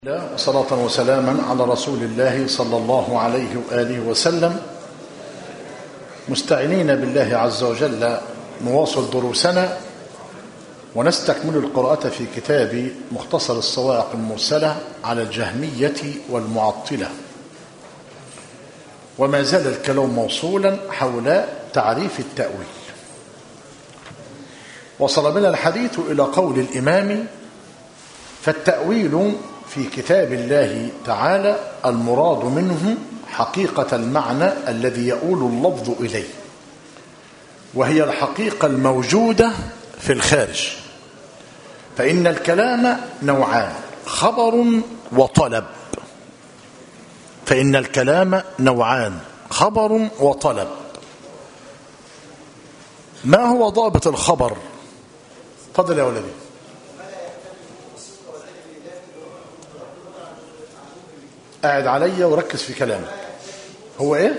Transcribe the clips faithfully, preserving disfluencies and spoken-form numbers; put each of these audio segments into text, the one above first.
صلاة وسلاما على رسول الله صلى الله عليه وآله وسلم، مستعينين بالله عز وجل نواصل دروسنا ونستكمل القراءة في كتاب مختصر الصواعق المرسلة على الجهمية والمعطلة، وما زال الكلام موصولا حول تعريف التأويل. وصل بنا الحديث إلى قول الإمام: فالتأويل في كتاب الله تعالى المراد منه حقيقة المعنى الذي يؤول اللفظ إليه، وهي الحقيقة الموجودة في الخارج. فإن الكلام نوعان: خبر وطلب. فإن الكلام نوعان: خبر وطلب. ما هو ضابط الخبر؟ تفضل يا ولدي. قاعد عليا وركز في كلامك. هو ايه؟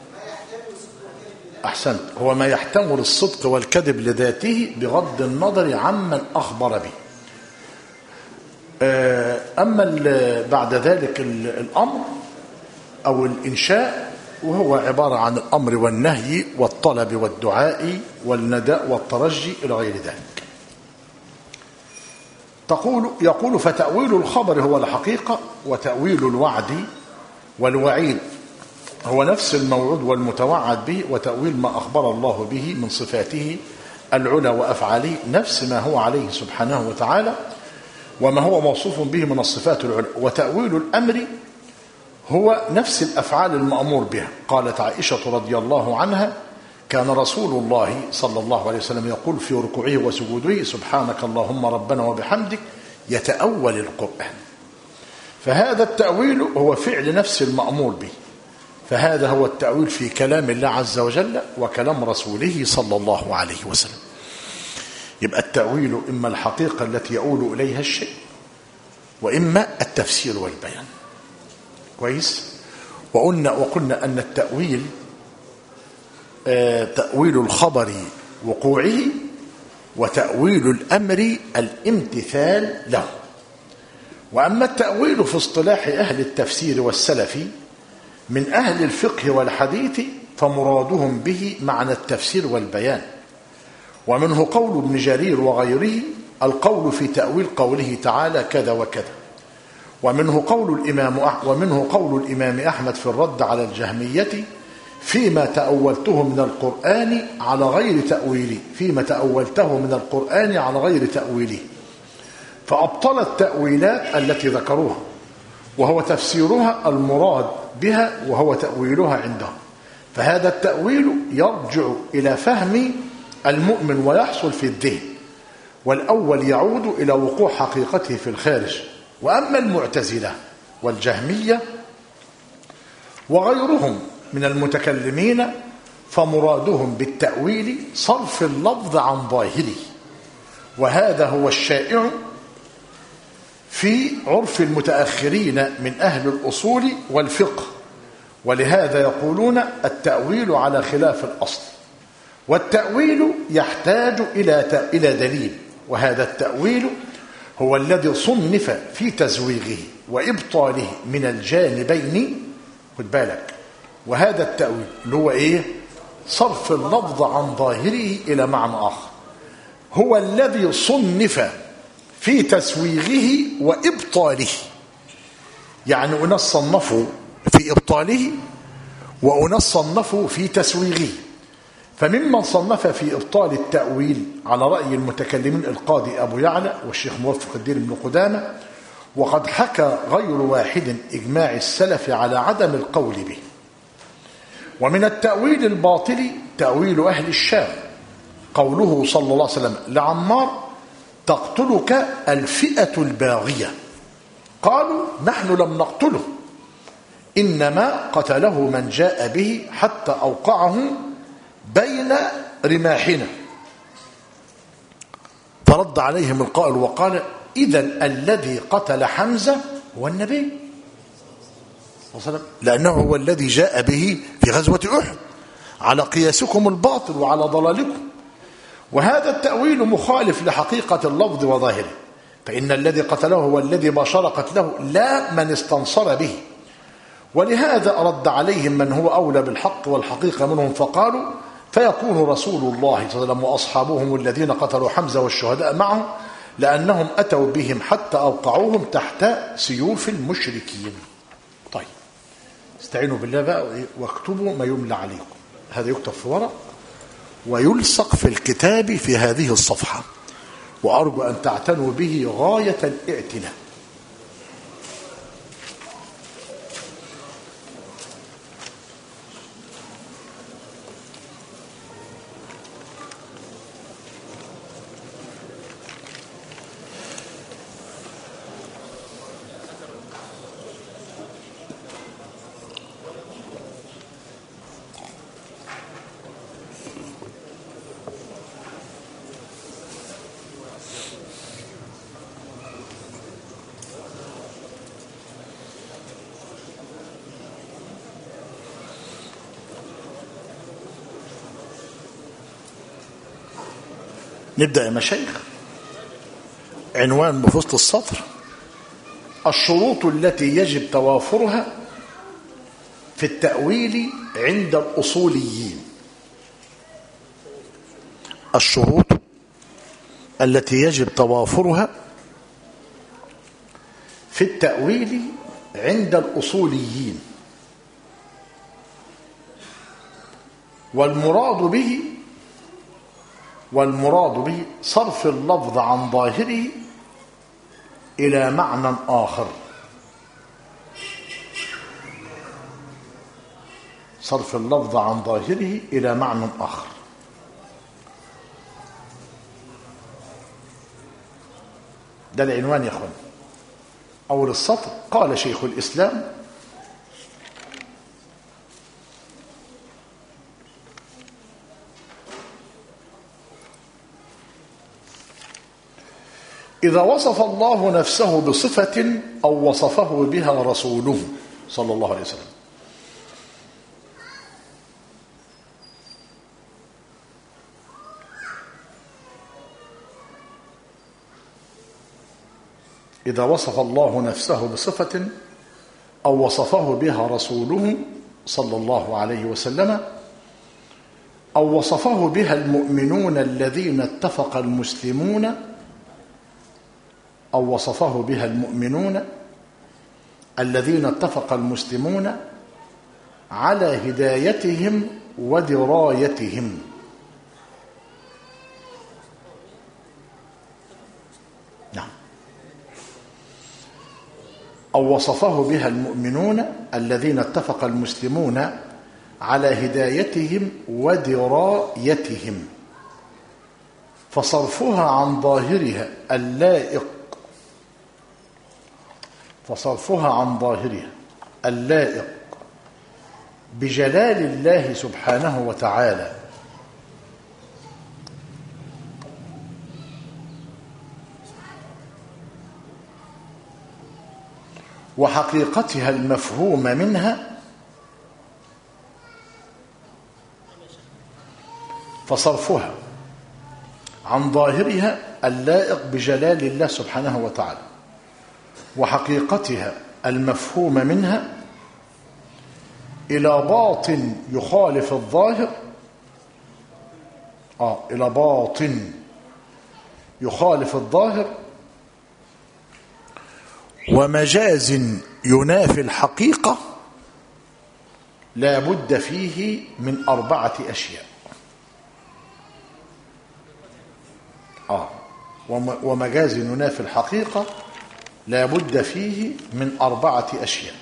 احسنت. هو ما يحتمل الصدق والكذب لذاته بغض النظر عمن اخبر به. اما بعد ذلك الامر او الانشاء، وهو عباره عن الامر والنهي والطلب والدعاء والنداء والترجي الى غير ذلك. تقول يقول: فتأويل الخبر هو الحقيقة، وتأويل الوعد والوعيد هو نفس الموعود والمتوعد به، وتأويل ما أخبر الله به من صفاته العلى وأفعاله نفس ما هو عليه سبحانه وتعالى وما هو موصوف به من الصفات العلى. وتأويل الأمر هو نفس الأفعال المأمور بها. قالت عائشة رضي الله عنها: كان رسول الله صلى الله عليه وسلم يقول في ركوعه وسجوده: سبحانك اللهم ربنا وبحمدك، يتأول القرآن. فهذا التأويل هو فعل نفس المأمور به، فهذا هو التأويل في كلام الله عز وجل وكلام رسوله صلى الله عليه وسلم. يبقى التأويل إما الحقيقة التي يؤول إليها الشيء، وإما التفسير والبيان. كويس؟ وقلنا, وقلنا أن التأويل تأويل الخبر وقوعه، وتأويل الأمر الامتثال له. وأما التأويل في اصطلاح أهل التفسير والسلف من أهل الفقه والحديث فمرادهم به معنى التفسير والبيان. ومنه قول ابن جرير وغيره: القول في تأويل قوله تعالى كذا وكذا. ومنه قول الإمام ومنه قول الإمام أحمد في الرد على الجهمية: فيما تأولته من القرآن على غير تأويله فيما تأولته من القرآن على غير تأويله. فأبطل التأويلات التي ذكروها، وهو تفسيرها المراد بها وهو تأويلها عندهم. فهذا التأويل يرجع إلى فهم المؤمن ويحصل في الذهن، والأول يعود إلى وقوع حقيقته في الخارج. وأما المعتزلة والجهمية وغيرهم من المتكلمين فمرادهم بالتأويل صرف اللفظ عن ظاهره، وهذا هو الشائع في عرف المتأخرين من أهل الأصول والفقه. ولهذا يقولون التأويل على خلاف الأصل، والتأويل يحتاج إلى إلى دليل. وهذا التأويل هو الذي صنف في تزويغه وإبطاله من الجانبين. خد بالك، وهذا التأويل اللي هو إيه؟ صرف اللفظ عن ظاهره إلى معنى آخر، هو الذي صنف في تسويغه وإبطاله. يعني أناس صنفوا في إبطاله وأناس صنفوا في تسويغه. فممن صنف في إبطال التأويل على رأي المتكلمين القاضي أبو يعلى والشيخ موفق الدين بن قدامة، وقد حكى غير واحد إجماع السلف على عدم القول به. ومن التأويل الباطل تأويل أهل الشام، قوله صلى الله عليه وسلم لعمار: تقتلك الفئة الباغية. قالوا: نحن لم نقتله، إنما قتله من جاء به حتى أوقعه بين رماحنا. فرد عليهم القائل وقال: إذن الذي قتل حمزة هو النبي، لأنه هو الذي جاء به في غزوة أحد، على قياسكم الباطل وعلى ضلالكم. وهذا التأويل مخالف لحقيقة اللفظ وظاهره، فإن الذي قتله هو الذي باشر قتله لا من استنصر به. ولهذا رد عليهم من هو أولى بالحق والحقيقة منهم فقالوا فيكون رسول الله صلى الله عليه وسلم وأصحابهم الذين قتلوا حمزة والشهداء معه لأنهم أتوا بهم حتى أوقعوهم تحت سيوف المشركين. طيب استعينوا بالله بقى واكتبوا ما يملى عليكم. هذا يكتب في ورق ويلصق في الكتاب في هذه الصفحة، وأرجو أن تعتنوا به غاية الاعتناء. نبدأ يا مشايخ. عنوان بفوسط السطر: الشروط التي يجب توافرها في التأويل عند الأصوليين. الشروط التي يجب توافرها في التأويل عند الأصوليين، والمراد به والمراد به صرف اللفظ عن ظاهره إلى معنى آخر. صرف اللفظ عن ظاهره إلى معنى آخر. ده العنوان يا أخوان. أول السطر: قال شيخ الإسلام إذا وصف الله نفسه بصفة أو وصفه بها رسوله صلى الله عليه وسلم إذا وصف الله نفسه بصفة أو وصفه بها رسوله صلى الله عليه وسلم أو وصفه بها المؤمنون الذين اتفق المسلمون أو وصفه بها المؤمنون الذين اتفق المسلمون على هدايتهم ودرايتهم. نعم. أو وصفه بها المؤمنون الذين اتفق المسلمون على هدايتهم ودرايتهم، فصرفها عن ظاهرها اللائق فصرفها عن ظاهرها اللائق بجلال الله سبحانه وتعالى وحقيقتها المفهوم منها، فصرفها عن ظاهرها اللائق بجلال الله سبحانه وتعالى وحقيقتها المفهوم منها إلى باطن يخالف الظاهر آه إلى باطن يخالف الظاهر ومجاز ينافي الحقيقة لا بد فيه من أربعة أشياء. آه ومجاز ينافي الحقيقة لا بد فيه من أربعة أشياء.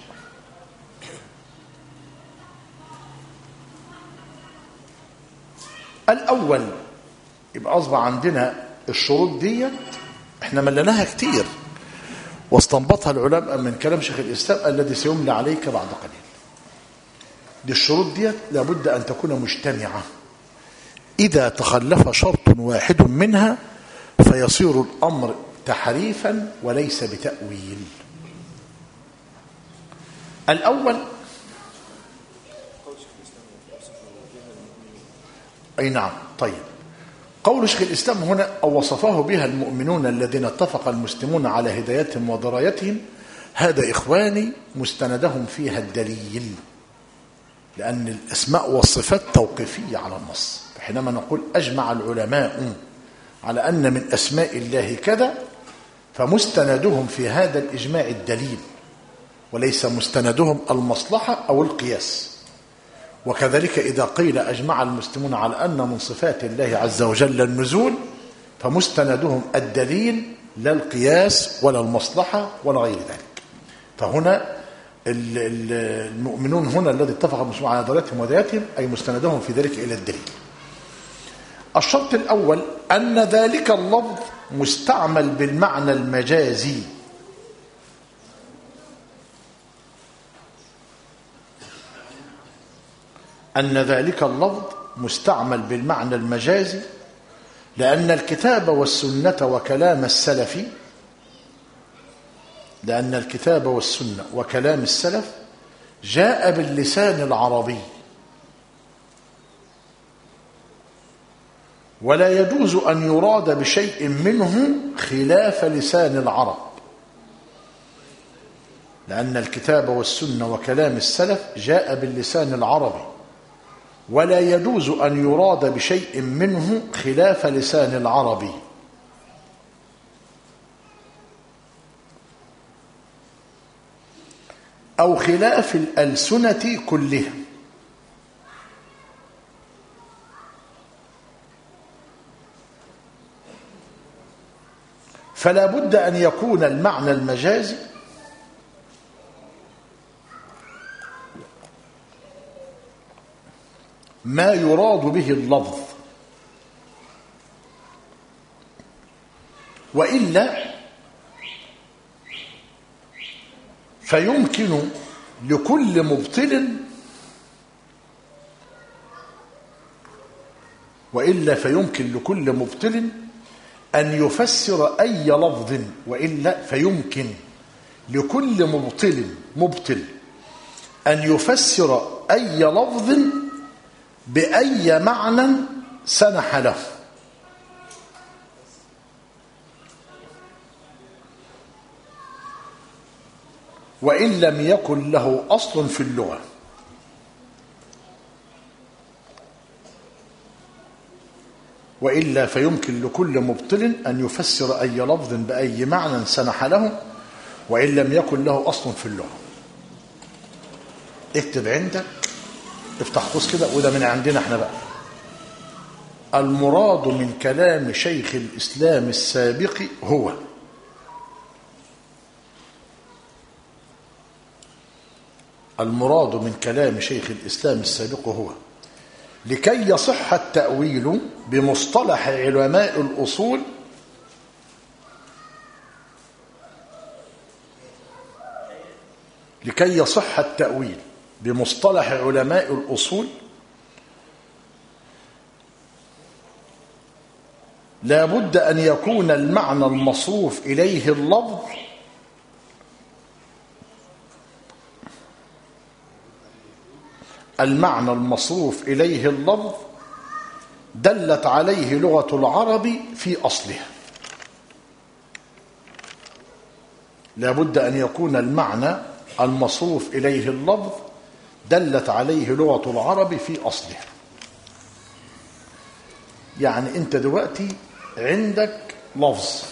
الأول، يبقى أصبح عندنا الشروط دي احنا ملناها كتير واستنبطها العلماء من كلام شيخ الإسلام الذي سيملى عليك بعد قليل. دي الشروط دي لابد أن تكون مجتمعة، إذا تخلف شرط واحد منها فيصير الأمر تحريفا وليس بتأويل. الأول، أي نعم، طيب، قول شيخ الإسلام هنا: أو وصفه بها المؤمنون الذين اتفق المسلمون على هدايتهم ودرايتهم، هذا إخواني مستندهم فيها الدليل، لأن الأسماء والصفات توقيفية على النص. حينما نقول أجمع العلماء على أن من أسماء الله كذا، فمستندهم في هذا الإجماع الدليل، وليس مستندهم المصلحة أو القياس. وكذلك إذا قيل أجمع المسلمون على أن من صفات الله عز وجل النزول، فمستندهم الدليل لا القياس ولا المصلحة ولا غير ذلك. فهنا المؤمنون هنا الذي اتفق المسلمون على دلالتهم ودياتهم، أي مستندهم في ذلك إلى الدليل. الشرط الأول أن ذلك اللفظ مستعمل بالمعنى المجازي، أن ذلك اللفظ مستعمل بالمعنى المجازي، لأن الكتاب والسنة وكلام السلف لأن الكتاب والسنة وكلام السلف جاء باللسان العربي، ولا يجوز أن يراد بشيء منه خلاف لسان العرب، لأن الكتاب والسنة وكلام السلف جاء باللسان العربي، ولا يجوز أن يراد بشيء منه خلاف لسان العربي. أو خلاف الألسنة كلها، فلا بد أن يكون المعنى المجازي ما يراد به اللفظ، وإلا فيمكن لكل مبطل وإلا فيمكن لكل مبطل أن يفسر أي لفظ وإلا فيمكن لكل مبطل مبطل أن يفسر أي لفظ بأي معنى سنح له، وإن لم يكن له أصل في اللغة. وإلا فيمكن لكل مبطل أن يفسر أي لفظ بأي معنى سنح له، وإن لم يكن له أصل في اللغة. اكتب عندك، افتح قوس كده، وده من عندنا احنا بقى: المراد من كلام شيخ الإسلام السابق هو المراد من كلام شيخ الإسلام السابق هو لكي يصح التأويل بمصطلح علماء الأصول لكي يصح التأويل بمصطلح علماء الأصول لا بد أن يكون المعنى المصروف إليه اللفظ المعنى المصروف إليه اللفظ دلت عليه لغة العرب في أصلها. لا بد أن يكون المعنى المصروف إليه اللفظ دلت عليه لغة العرب في أصلها. يعني أنت دلوقتي عندك لفظ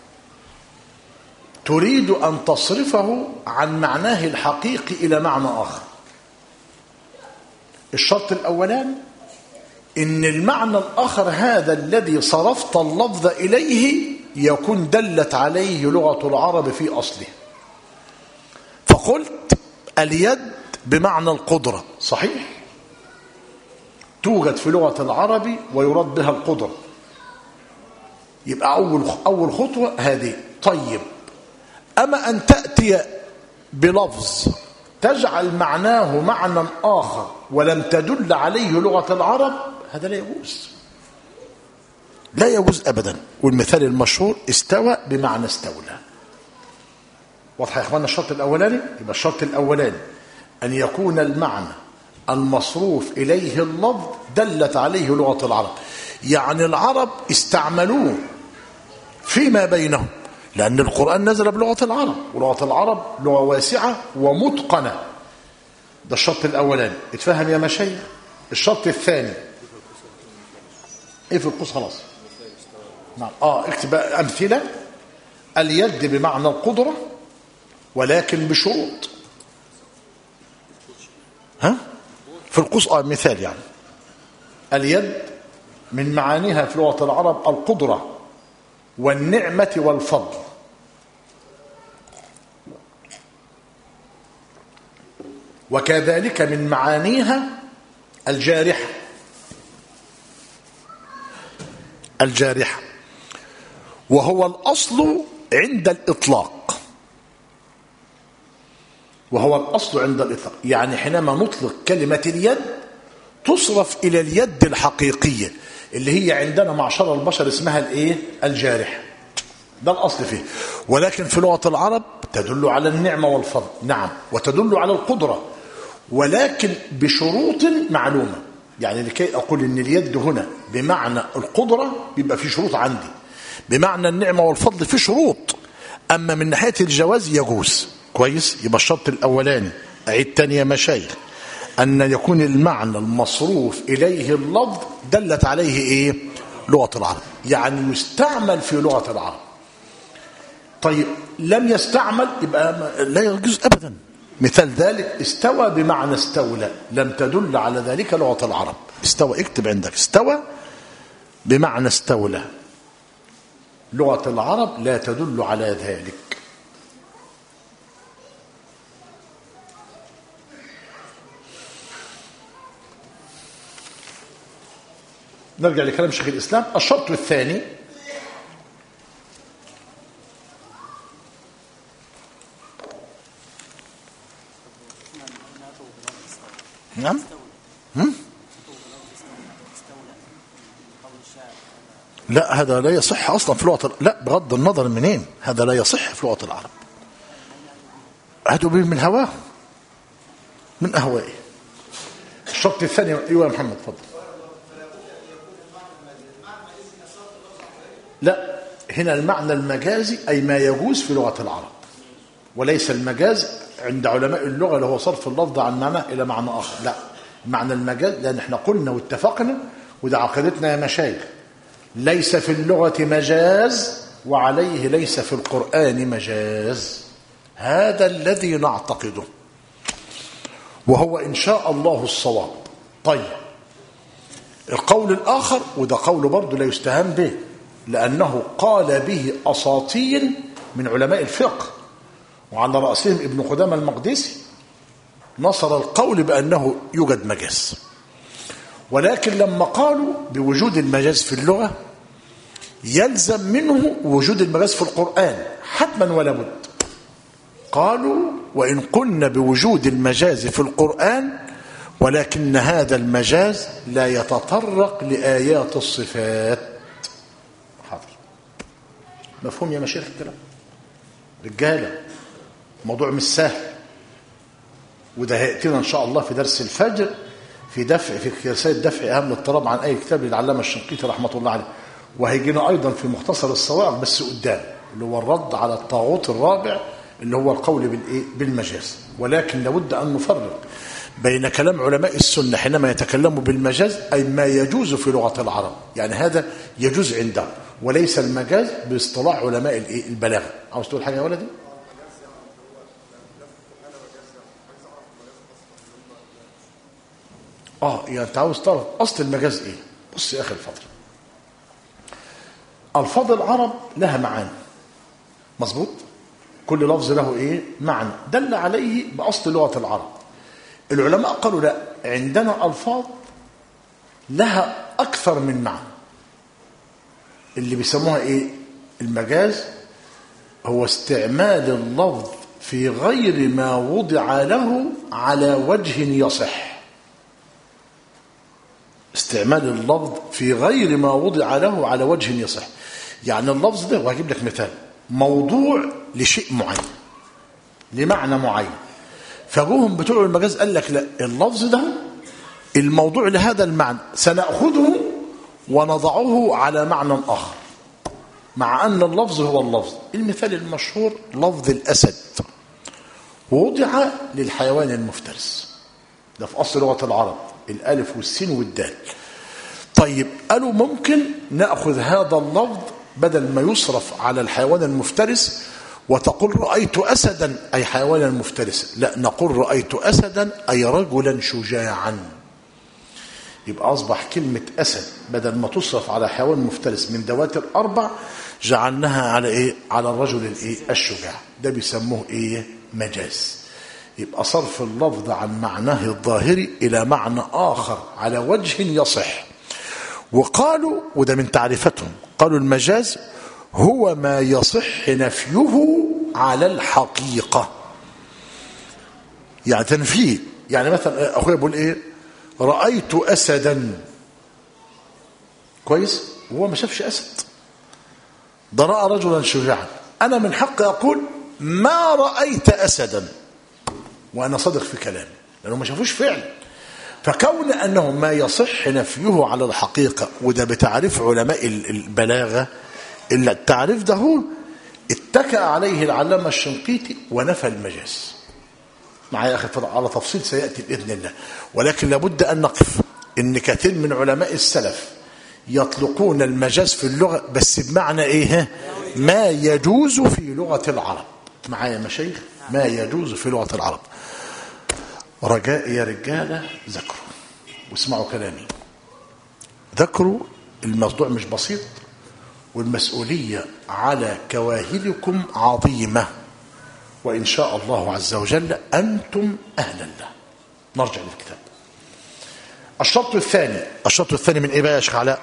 تريد أن تصرفه عن معناه الحقيقي إلى معنى آخر. الشرط الأولان إن المعنى الآخر هذا الذي صرفت اللفظ إليه يكون دلت عليه لغة العرب في أصله. فقلت اليد بمعنى القدرة، صحيح، توجد في لغة العرب ويراد بها القدرة، يبقى أول أول خطوة هذه. طيب، أما أن تأتي بلفظ تجعل معناه معنى آخر ولم تدل عليه لغة العرب، هذا لا يجوز، لا يجوز أبدا. والمثال المشهور استوى بمعنى استولى. واضح يا إخواننا الشرط الأولاني؟ يبقى الشرط الأولاني أن يكون المعنى المصروف إليه اللفظ دلت عليه لغة العرب. يعني العرب استعملوه فيما بينهم، لأن القرآن نزل بلغة العرب، ولغة العرب لغة واسعة ومتقنة. ده الشرط الأولاني، اتفهم يا مشايخ. الشرط الثاني ايه في القوس؟ خلاص نعم. اه اكتب أمثلة. اليد بمعنى القدرة ولكن بشروط. ها في القوس اه مثال يعني. اليد من معانيها في لغة العرب القدرة والنعمة والفضل. وكذلك من معانيها الجارحة الجارحة وهو الأصل عند الإطلاق وهو الأصل عند الإطلاق يعني حينما نطلق كلمة اليد تصرف إلى اليد الحقيقية اللي هي عندنا معشر البشر اسمها الايه؟ الجارحة. ده الأصل فيه. ولكن في لغة العرب تدل على النعمة والفضل، نعم، وتدل على القدرة، ولكن بشروط معلومة. يعني لكي أقول إن اليد هنا بمعنى القدرة بيبقى في شروط عندي، بمعنى النعمة والفضل في شروط، أما من ناحية الجواز يجوز. كويس؟ يبقى الشرط الأولاني أعيد تاني يا مشايخ، أن يكون المعنى المصروف إليه اللفظ دلت عليه إيه؟ لغة العرب، يعني يستعمل في لغة العرب. طيب لم يستعمل يبقى لا يجوز أبدا. مثال ذلك استوى بمعنى استولى، لم تدل على ذلك لغة العرب. استوى اكتب عندك، استوى بمعنى استولى، لغة العرب لا تدل على ذلك. نرجع لكلام شيخ الإسلام. الشرط الثاني نعم هم؟ لا هذا لا يصح أصلا في لغة، لا بغض النظر منين، هذا لا يصح في لغة العرب. هذا من هواه من أهوائه. الشرط الثاني أيوة يا محمد تفضل. لا هنا المعنى المجازي أي ما يجوز في لغة العرب، وليس المجاز عند علماء اللغة اللي هو صرف اللفظ عن معنى إلى معنى آخر. لا، معنى المجاز، لأن احنا قلنا واتفقنا وده عقيدتنا يا مشايخ، ليس في اللغة مجاز وعليه ليس في القرآن مجاز. هذا الذي نعتقده وهو إن شاء الله الصواب. طيب القول الآخر، وده قول برضه لا يستهان به، لأنه قال به أساطين من علماء الفقه وعلى رأسهم ابن قدامة المقدسي، نصر القول بأنه يوجد مجاز. ولكن لما قالوا بوجود المجاز في اللغة يلزم منه وجود المجاز في القرآن حتما ولا بد. قالوا وإن قلنا بوجود المجاز في القرآن ولكن هذا المجاز لا يتطرق لآيات الصفات. حاضر، مفهوم يا مشايخ الكلام؟ رجالة موضوع مش سهل، وده هيأتينا إن شاء الله في درس الفجر في دفع في رسالة دفع أهم الاضطراب عن أي كتاب للعلامة الشنقيطي رحمة الله عليه، وهيجينا أيضا في مختصر الصواعق بس قدام اللي هو الرد على الطاغوت الرابع اللي هو القول بالإيه؟ بالمجاز. ولكن لابد أن نفرق بين كلام علماء السنة حينما يتكلموا بالمجاز أي ما يجوز في لغة العرب، يعني هذا يجوز عندهم، وليس المجاز باصطلاح علماء البلاغة. عاوز تقول حاجة يا ولدي؟ اه يعني انت عاوز تعرف اصل المجاز ايه؟ بص يا اخي الفضل، الفاظ العرب لها معاني، مظبوط؟ كل لفظ له ايه؟ معنى دل عليه باصل لغه العرب. العلماء قالوا لا، عندنا الفاظ لها اكثر من معنى، اللي بيسموها ايه؟ المجاز هو استعمال اللفظ في غير ما وضع له على وجه يصح. استعمال اللفظ في غير ما وضع له على وجه يصح، يعني اللفظ ده، وهجيب لك مثال، موضوع لشيء معين لمعنى معين، فجوهم بتوع المجاز قال لك لا، اللفظ ده الموضوع لهذا المعنى سنأخذه ونضعه على معنى آخر مع أن اللفظ هو اللفظ. المثال المشهور لفظ الأسد وضع للحيوان المفترس، ده في أصل لغة العرب، الألف والسين والدال. طيب قالوا ممكن نأخذ هذا اللفظ بدل ما يصرف على الحيوان المفترس وتقول رأيت أسدا أي حيوانا مفترسا، لا، نقول رأيت أسدا أي رجلا شجاعا. يبقى أصبح كلمة أسد بدل ما تصرف على حيوان مفترس من ذوات الأربع جعلناها على إيه؟ على الرجل الإيه؟ الشجاع. ده بيسموه إيه؟ مجاز. يبقى صرف اللفظ عن معناه الظاهري إلى معنى آخر على وجه يصح. وقالوا، وده من تعريفتهم، قالوا المجاز هو ما يصح نفيه على الحقيقة. يعني تنفيه، يعني مثلا أخويا بيقول إيه؟ رأيت أسدا، كويس، وهو ما شافش أسد، ده رأى رجلا شجاعا. أنا من حقي أقول ما رأيت أسدا وأنا صادق في كلامي لأنه ما شافوش فعلا. فكون أنه ما يصح نفيه على الحقيقة، وده بتعريف علماء البلاغة، إلا التعريف ده هو اتكأ عليه العلامة الشنقيطي ونفى المجاز. معايا أخي على تفصيل سيأتي بإذن الله، ولكن لابد أن نقف إن كثير من علماء السلف يطلقون المجاز في اللغة بس بمعنى إيه؟ ما يجوز في لغة العرب. معايا مشايخ؟ ما يجوز في لغة العرب. رجاء يا رجالة ذكروا واسمعوا كلامي، ذكروا الموضوع مش بسيط، والمسؤولية على كواهلكم عظيمة، وإن شاء الله عز وجل أنتم أهلا له. نرجع للكتاب. الشرط الثاني، الشرط الثاني من إيه بقى يا شيخ علاء؟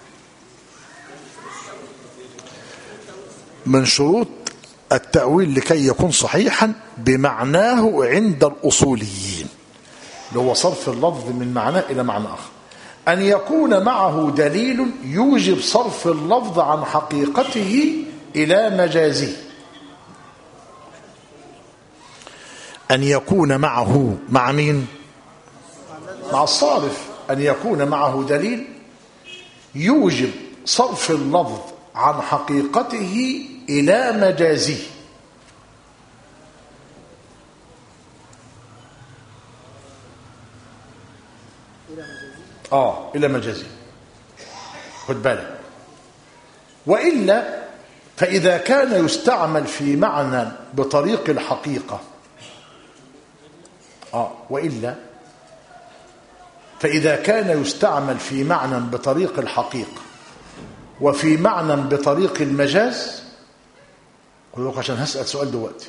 من شروط التأويل لكي يكون صحيحا بمعناه عند الأصوليين، اللي هو صرف اللفظ من معناه إلى معنى آخر، أن يكون معه دليل يوجب صرف اللفظ عن حقيقته إلى مجازه. أن يكون معه، مع مين؟ مع الصارف. أن يكون معه دليل يوجب صرف اللفظ عن حقيقته إلى مجازه. آه إلى مجازه، خد بالك. وإلا فإذا كان يستعمل في معنى بطريق الحقيقة، آه وإلا فإذا كان يستعمل في معنى بطريق الحقيقة وفي معنى بطريق المجاز، قل لك عشان هسأل سؤال دلوقتي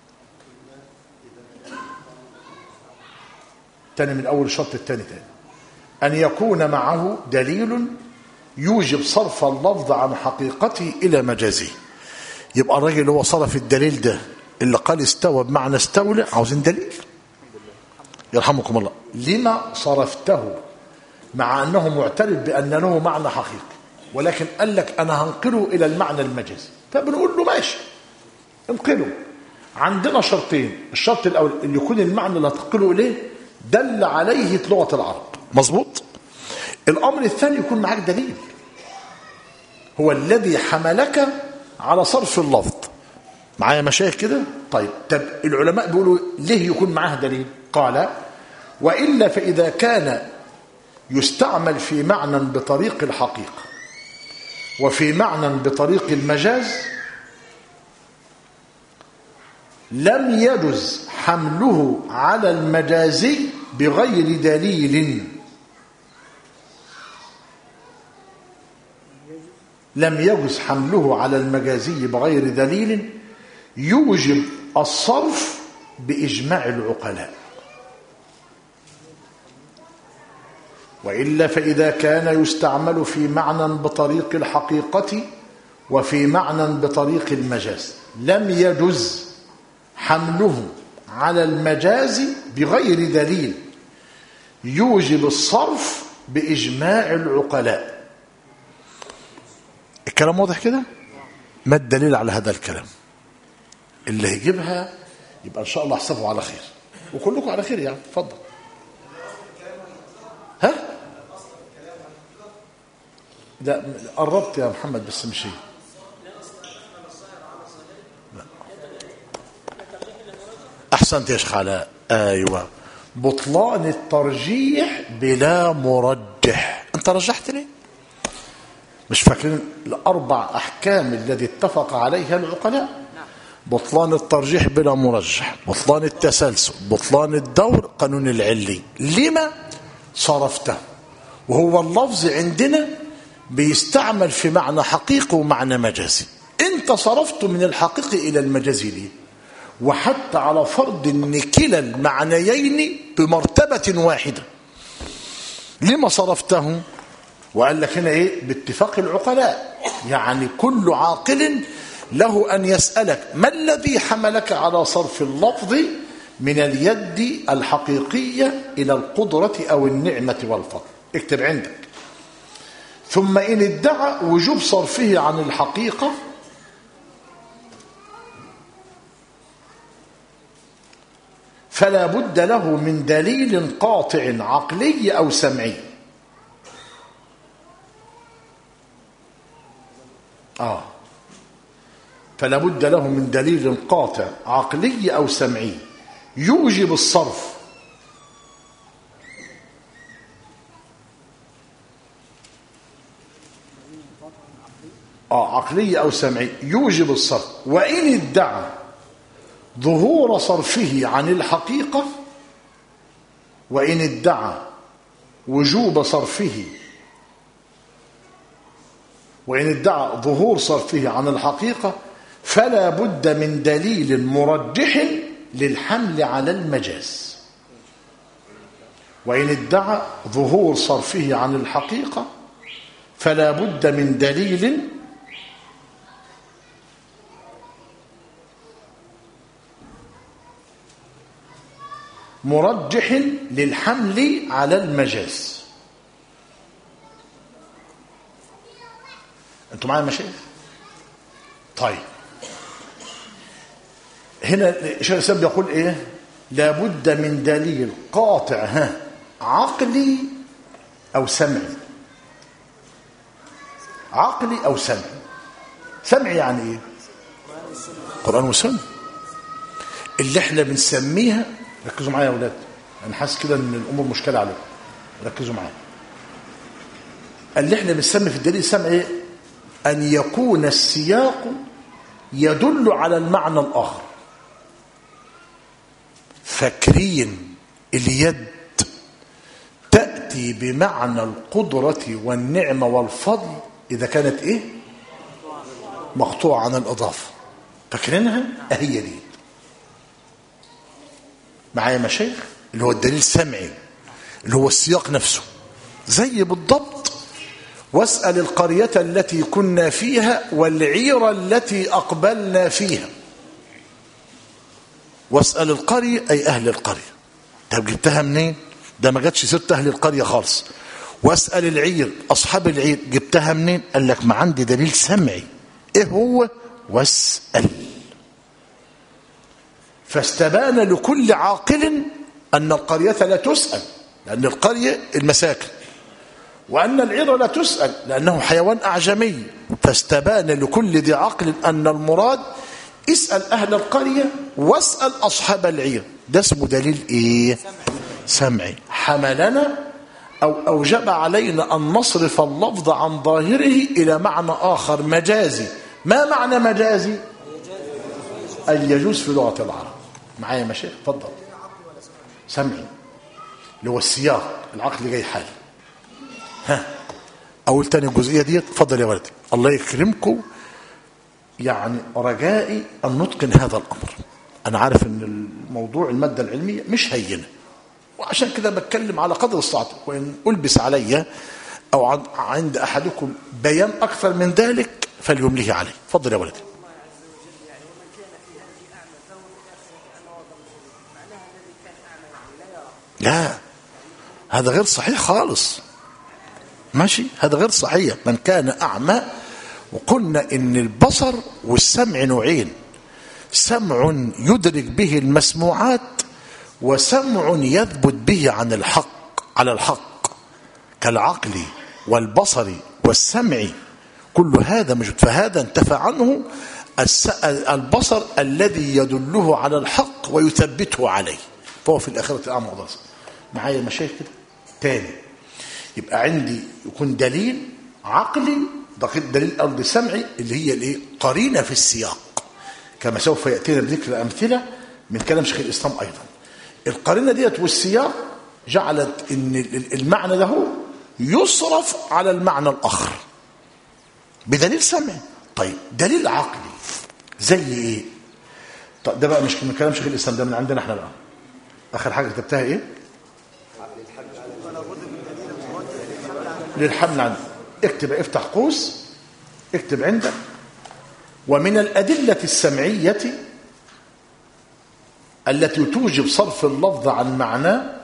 تاني من أول الشرط التاني تاني، أن يكون معه دليل يوجب صرف اللفظ عن حقيقته إلى مجازه. يبقى الراجل اللي هو صرف الدليل ده اللي قال استوى بمعنى استولى، عاوزين دليل. يرحمكم الله، لما صرفته مع أنه معترف بأن له معنى حقيقي، ولكن قال لك أنا هنقله إلى المعنى المجازي، فبنقول له ماشي انقله. عندنا شرطين، الشرط الأول اللي يكون المعنى اللي هتنقله إليه دل عليه لغة العرب، مظبوط. الأمر الثاني يكون معاك دليل هو الذي حملك على صرف اللفظ. معايا مشايخ كده؟ طيب طب العلماء بيقولوا ليه يكون معاه دليل؟ قال وإلا فإذا كان يستعمل في معنى بطريق الحقيقة وفي معنى بطريق المجاز لم يجز حمله على المجازي بغير دليل. لم يجز حمله على المجازي بغير دليل يوجب الصرف بإجماع العقلاء. وإلا فإذا كان يستعمل في معنى بطريق الحقيقة وفي معنى بطريق المجاز لم يجز حمله على المجاز بغير دليل يوجب الصرف بإجماع العقلاء. الكلام واضح كده؟ ما الدليل على هذا الكلام؟ اللي هيجيبها يبقى إن شاء الله احسبه على خير، وكلكم على خير يعني. اتفضل. ها؟ لا قربت يا محمد بس مش هي. أحسنت يا شيخ علاء. أيوة، بطلان الترجيح بلا مرجح. أنت رجحت ليه؟ مش فاكرين الأربع أحكام الذي اتفق عليها العقلاء؟ بطلان الترجيح بلا مرجح، بطلان التسلسل، بطلان الدور، قانون العلي. لما صرفته؟ وهو اللفظ عندنا بيستعمل في معنى حقيقي ومعنى مجازي. انت صرفته من الحقيقي الى المجازي ليه؟ وحتى على فرض ان كلا المعنيين بمرتبة واحدة، لما صرفته؟ وقال لك هنا ايه؟ باتفاق العقلاء. يعني كل عاقل له ان يسألك ما الذي حملك على صرف اللفظ من اليد الحقيقية الى القدرة او النعمة والفضل. اكتب عندك: ثم إن ادعى وجوب صرفه عن الحقيقة فلا بد له من دليل قاطع عقلي أو سمعي. آه فلا بد له من دليل قاطع عقلي أو سمعي يوجب الصرف. آه عقلي أو سمعي يوجب الصرف. وإن ادعى ظهور صرفه عن الحقيقة، وإن ادعى وجوب صرفه وإن ادعى ظهور صرفه عن الحقيقة فلا بد من دليل مرجح للحمل على المجاز. وإن ادعى ظهور صرفه عن الحقيقة فلا بد من دليل مرجح للحمل على المجاز. انتوا معايا يا مشايخ؟ طيب هنا الشيخ الاسلام بيقول ايه؟ لابد من دليل قاطع ها عقلي او سمعي. عقلي او سمعي. سمعي يعني ايه؟ قرآن وسنة اللي احنا بنسميها. ركزوا معايا يا اولاد، انا حاسس كده ان الامور مشكله عليكم، ركزوا معايا. اللي احنا بنسمي في الدليل السمعي ان يكون السياق يدل على المعنى الاخر. فاكرين اليد تاتي بمعنى القدره والنعمه والفضل اذا كانت ايه؟ مقطوعه عن الاضافه. فاكرينها؟ هي دي معايا مشايخ، اللي هو الدليل السمعي اللي هو السياق نفسه. زي بالضبط واسأل القرية التي كنا فيها والعير التي أقبلنا فيها. واسأل القرية أي أهل القرية. طب جبتها منين؟ ده ما جاتش سيرة أهل القرية خالص. واسأل العير أصحاب العير جبتها منين؟ قال لك ما عندي دليل سمعي. إيه هو؟ واسأل. فاستبان لكل عاقل أن القرية لا تسأل لأن القرية المساكن، وأن العير لا تسأل لأنه حيوان أعجمي. فاستبان لكل ذي عقل أن المراد اسأل أهل القرية واسأل أصحاب العير. ده اسمه دليل إيه؟ سمعي. حملنا أو أوجب علينا أن نصرف اللفظ عن ظاهره إلى معنى آخر مجازي. ما معنى مجازي؟ أن يجوز في لغة العرب. معايا يا مشايخ؟ اتفضل. سمعي اللي هو السياق، العقل جاي حال. ها أول تاني الجزئية دي. اتفضل يا ولدي، الله يكرمكم. يعني رجائي أن نتقن هذا الأمر. أنا عارف أن الموضوع المادة العلمية مش هينة، وعشان كده بتكلم على قدر الساعة. وإن ألبس علي أو عند أحدكم بيان أكثر من ذلك فليمليه عليه. اتفضل يا ولدي. لا هذا غير صحيح خالص. ماشي، هذا غير صحيح. من كان أعمى، وقلنا إن البصر والسمع نوعين: سمع يدرك به المسموعات، وسمع يثبت به عن الحق على الحق، كالعقل والبصر والسمع كل هذا موجود، فهذا انتفى عنه البصر الذي يدله على الحق ويثبته عليه، فهو في الآخرة أعمى وأبصر. معايا مشايخ كده تاني؟ يبقى عندي يكون دليل عقلي دليل أرض سمعي اللي هي الايه قرينة في السياق، كما سوف يأتينا بذكر أمثلة من كلام شيخ الإسلام أيضا. القرينة ديت والسياق جعلت ان المعنى ده يصرف على المعنى الآخر بدليل سمعي. طيب دليل عقلي زي ايه؟ طيب ده بقى مش من كلام شيخ الإسلام، ده من عندنا احنا بقى. آخر حاجة كتبتها ايه؟ للحمل عندك. اكتب، افتح قوس، اكتب عندك: ومن الأدلة السمعية التي توجب صرف اللفظ عن معناه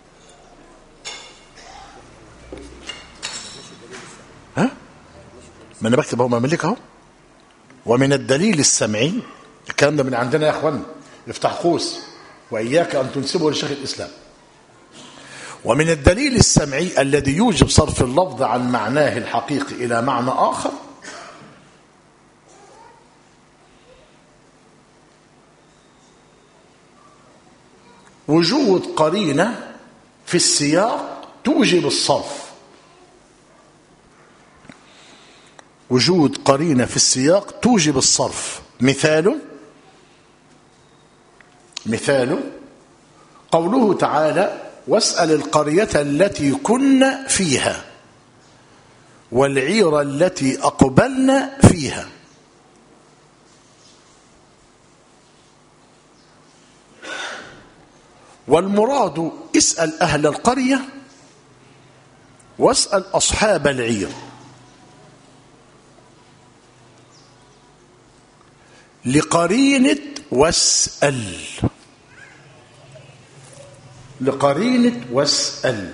ها؟ ما انا بكتب اهو، ما ملك اهو. ومن الدليل السمعي، الكلام ده من عندنا يا اخوان، افتح قوس واياك ان تنسبه لشيخ الاسلام. ومن الدليل السمعي الذي يوجب صرف اللفظ عن معناه الحقيقي الى معنى اخر وجود قرينة في السياق توجب الصرف. وجود قرينة في السياق توجب الصرف. مثال مثال قوله تعالى: واسأل القرية التي كنا فيها والعير التي أقبلنا فيها. والمراد اسأل أهل القرية واسأل أصحاب العير، لقرينة واسأل، لقرينة واسأل.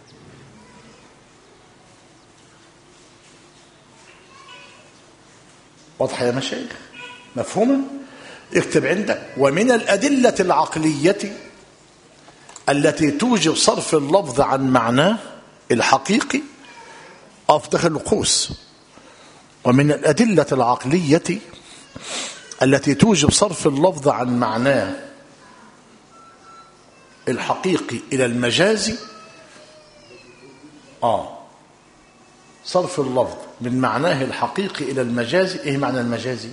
واضحة يا مشايخ؟ مفهومة؟ اكتب عندك: ومن الأدلة العقلية التي توجب صرف اللفظ عن معناه الحقيقي، أفتح القوس: ومن الأدلة العقلية التي توجب صرف اللفظ عن معناه الحقيقي إلى المجازي، آه صرف اللفظ من معناه الحقيقي إلى المجازي. إيه معنى المجازي؟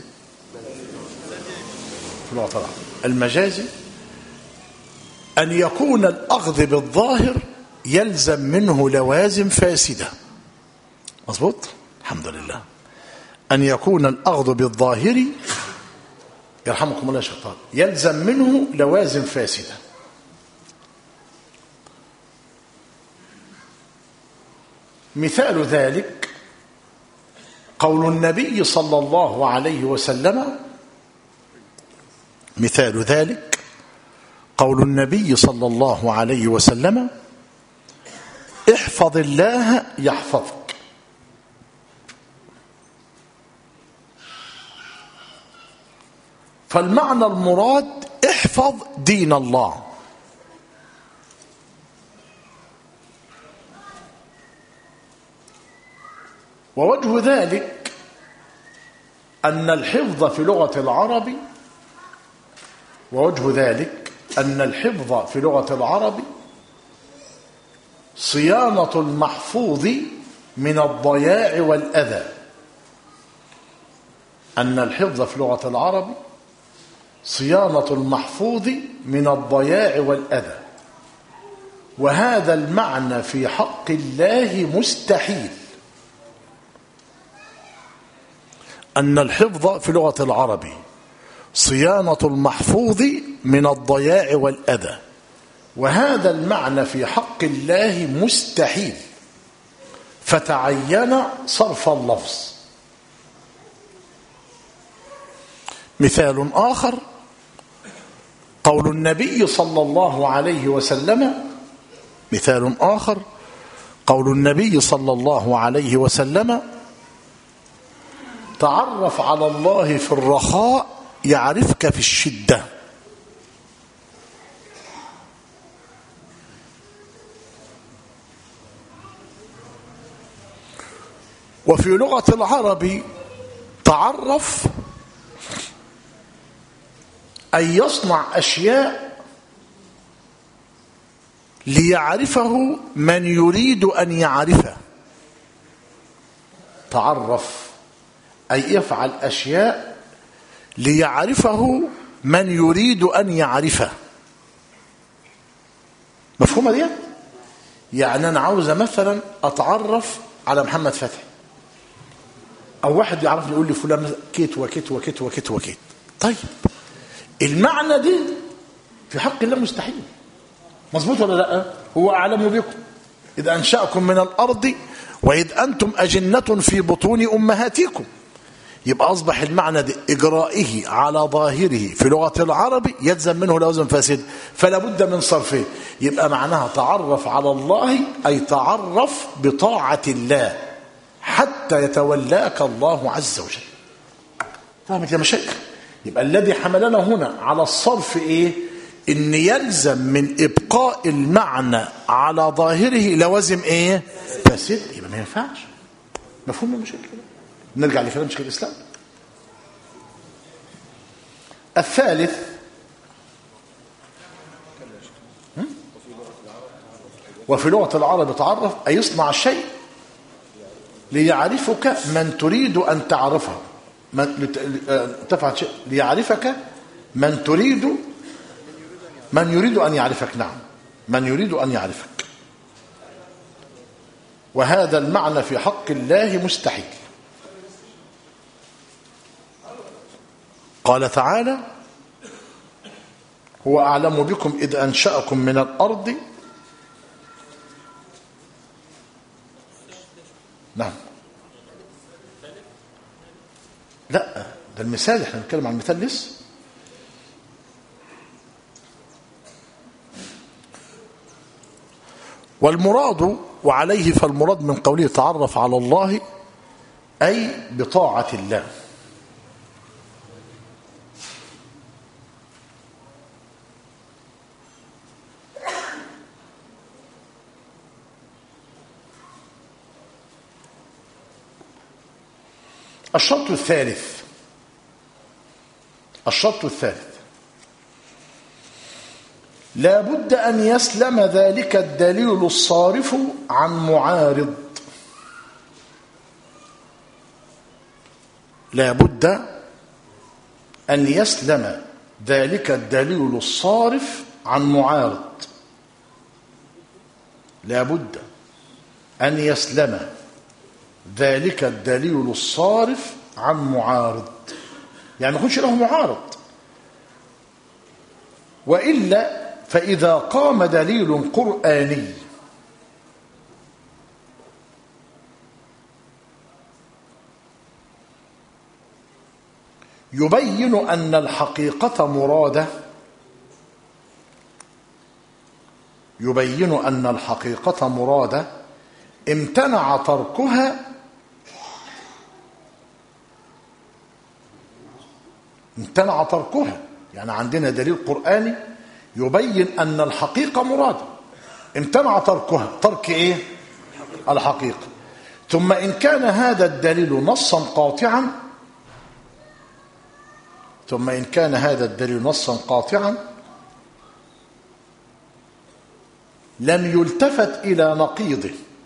في اللغة العربية المجازي أن يكون الأخذ بالظاهر يلزم منه لوازم فاسدة. مظبوط؟ الحمد لله. أن يكون الأخذ بالظاهر يرحمكم الله يا شيخ طارق يلزم منه لوازم فاسدة. مثال ذلك قول النبي صلى الله عليه وسلم مثال ذلك قول النبي صلى الله عليه وسلم: احفظ الله يحفظك. فالمعنى المراد احفظ دين الله. ووجه ذلك أن الحفظ في لغة العرب ووجه ذلك أن الحفظ في لغة العرب صيانة المحفوظ من الضياع والأذى. أن الحفظ في لغة العرب صيانة المحفوظ من الضياع والأذى، وهذا المعنى في حق الله مستحيل. أن الحفظ في لغة العرب صيانة المحفوظ من الضياع والأذى، وهذا المعنى في حق الله مستحيل، فتعين صرف اللفظ. مثال آخر قول النبي صلى الله عليه وسلم مثال آخر قول النبي صلى الله عليه وسلم: تعرف على الله في الرخاء يعرفك في الشدة. وفي لغة العرب تعرف أن يصنع أشياء ليعرفه من يريد أن يعرفه. تعرف أي يفعل أشياء ليعرفه من يريد أن يعرفه. مفهومة دي؟ يعني أنا عاوز مثلا أتعرف على محمد فتحي، أو واحد يعرفني يقول لي فلان كيت وكيت وكيت وكيت وكيت. طيب المعنى دي في حق الله مستحيل، مظبوط ولا لا؟ هو أعلم بكم إذ أنشأكم من الأرض وإذ أنتم أجنة في بطون أمهاتكم. يبقى أصبح المعنى ده إجرائه على ظاهره في لغة العرب يلزم منه لازم فاسد، فلا بد من صرفه. يبقى معناها تعرف على الله أي تعرف بطاعة الله حتى يتولاك الله عز وجل. فهمت يا مشايخ؟ يبقى الذي حملنا هنا على الصرف إيه؟ إن يلزم من إبقاء المعنى على ظاهره لوازم إيه؟ فاسد. يبقى ما ينفعش. مفهوم المشكلة؟ نرجع لكلام شيخ الإسلام. الثالث وفي لغة العرب تعرف أي يصنع الشيء ليعرفك من تريد أن تعرفه. من تفعل شيء ليعرفك من تريد من يريد أن يعرفك. نعم، من يريد أن يعرفك. وهذا المعنى في حق الله مستحيل. قال تعالى: هو أعلم بكم إذ أنشأكم من الأرض. نعم، لا ده المثال، احنا بنتكلم عن المثال لسه. والمراد وعليه فالمراد من قوله تعرف على الله أي بطاعة الله. الشرط الثالث الشرط الثالث لا بد أن يسلم ذلك الدليل الصارف عن معارض. لا بد أن يسلم ذلك الدليل الصارف عن معارض. لا بد أن يسلم ذلك الدليل الصارف عن معارض، يعني ما يكونش له معارض. وإلا فإذا قام دليل قرآني يبين أن الحقيقة مرادة يبين أن الحقيقة مرادة امتنع تركها امتنع تركها يعني عندنا دليل قرآني يبين أن الحقيقة مرادة، امتنع تركها. ترك إيه؟ الحقيقة. ثم إن كان هذا الدليل نصا قاطعا ثم إن كان هذا الدليل نصا قاطعا لم يلتفت إلى نقيضه،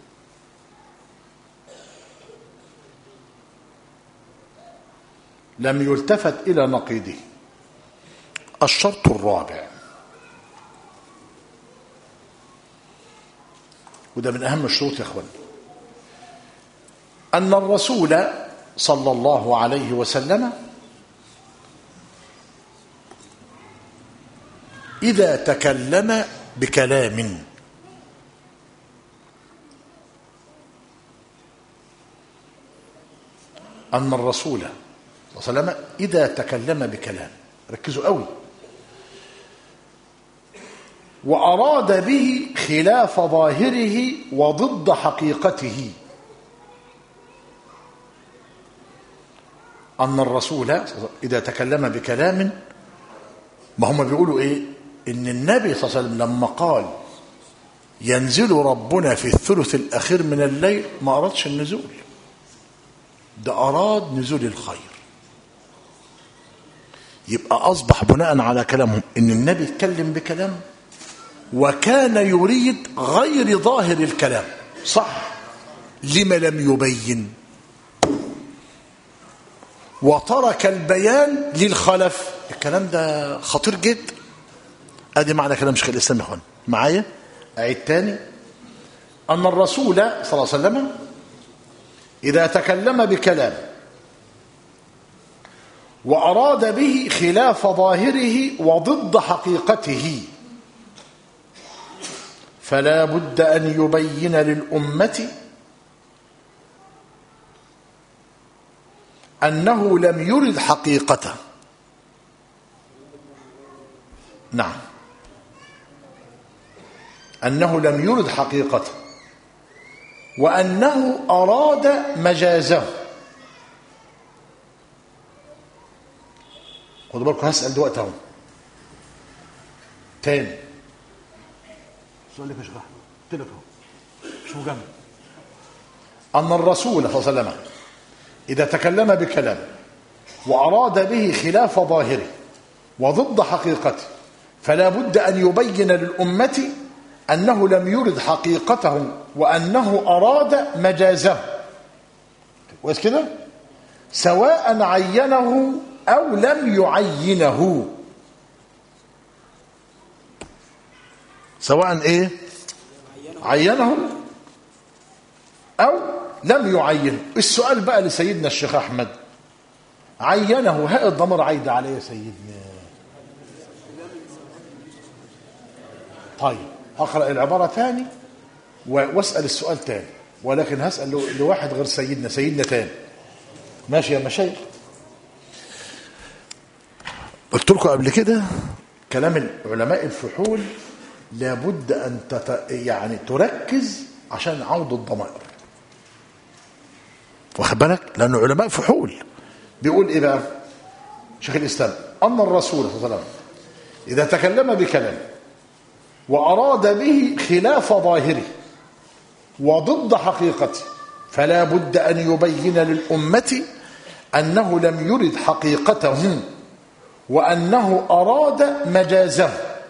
لم يلتفت إلى نقيضه. الشرط الرابع، وده من أهم الشروط يا أخوان، أن الرسول صلى الله عليه وسلم إذا تكلم بكلام أن الرسول صلى الله عليه وسلم إذا تكلم بكلام، ركزوا قوي، وأراد به خلاف ظاهره وضد حقيقته، أن الرسول إذا تكلم بكلام، ما هم بيقولوا إيه؟ إن النبي صلى الله عليه وسلم لما قال ينزل ربنا في الثلث الأخير من الليل ما أردش النزول، ده أراد نزول الخير. يبقى أصبح بناء على كلامهم إن النبي اتكلم بكلام وكان يريد غير ظاهر الكلام، صح؟ لما لم يبين وترك البيان للخلف. الكلام ده خطير جدا. ادي معنى كلام شيخ الاسلام. يا اخوان معايا اعيد تاني. ان الرسول صلى الله عليه وسلم اذا تكلم بكلام واراد به خلاف ظاهره وضد حقيقته فلا بد ان يبين للامه أنه لم يرد حقيقته. نعم، أنه لم يرد حقيقته وأنه أراد مجازه. خدوا بالكم هسأل دلوقتي اهو تاني سؤال لك يا شيخ احمد. قلت لك اهو شو جنب أن الرسول صلى الله عليه وسلم إذا تكلم بكلام وأراد به خلاف ظاهره وضد حقيقته فلا بد أن يبين للأمة أنه لم يرد حقيقته وأنه أراد مجازه. كويس كده؟ سواء عينه أو لم يعينه. سواء إيه؟ عينه أو لم يعين. السؤال بقى لسيدنا الشيخ أحمد، عينه هاء الضمير عايد عليه يا سيدنا. طيب هقرأ العبارة تاني واسأل السؤال تاني، ولكن هسأل لواحد غير سيدنا سيدنا تاني. ماشي يا مشايخ؟ قلت لكم قبل كده كلام العلماء الفحول لابد أن تت... يعني تركز عشان عود الضمائر، واخد بالك؟ لأنه علماء فحول. بيقول إيه بقى شيخ الإسلام؟ أن الرسول صلى الله عليه وسلم إذا تكلم بكلام وأراد به خلاف ظاهره وضد حقيقته فلا بد أن يبين للأمة أنه لم يرد حقيقته وأنه أراد مجازه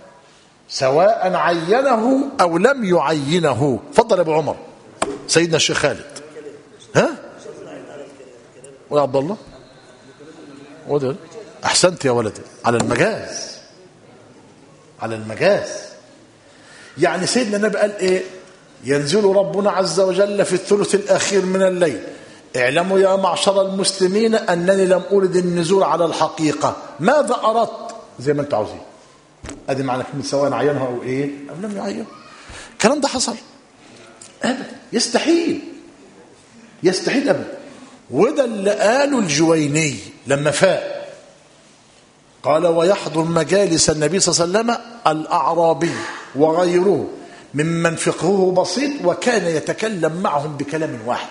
سواء عينه أو لم يعينه. فضل يا أبو عمر سيدنا الشيخ خالد. ها ويا عبد الله ودل. أحسنت يا ولدي. على المجاز، على المجاز. يعني سيدنا النبي قال إيه؟ ينزل ربنا عز وجل في الثلث الأخير من الليل. اعلموا يا معشر المسلمين أنني لم أرد النزول على الحقيقة. ماذا أردت؟ زي ما أنتم عاوزين. أدي معنى كلمة سواء عينها أو إيه أو لم يعين. الكلام ده حصل؟ أبدا، يستحيل، يستحيل أبدا. وده اللي قاله الجويني لما فاق قال ويحضر مجالس النبي صلى الله عليه وسلم الأعرابي وغيره ممن فقهه بسيط وكان يتكلم معهم بكلام واحد،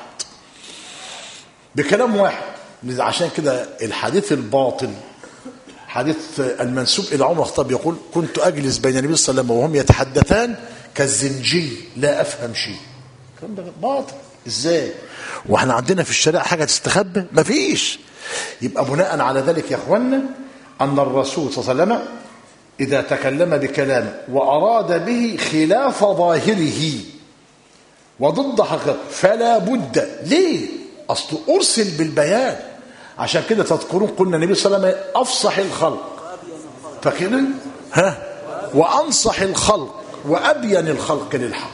بكلام واحد. عشان كده الحديث الباطل حديث المنسوب إلى عمر الخطاب يقول كنت أجلس بين النبي صلى الله عليه وسلم وهم يتحدثان كالزنجي لا أفهم شيء. الكلام ده باطل. إزاي؟ واحنا عندنا في الشريعة حاجة تستخبى؟ مفيش. يبقى بناء على ذلك يا اخوانا أن الرسول صلى الله عليه وسلم إذا تكلم بكلام وأراد به خلاف ظاهره وضد حقيقته فلا بد. ليه؟ أصل أرسل بالبيان. عشان كده تذكرون قلنا النبي صلى الله عليه وسلم أفصح الخلق فكده ها وأنصح الخلق وأبين الخلق للحق،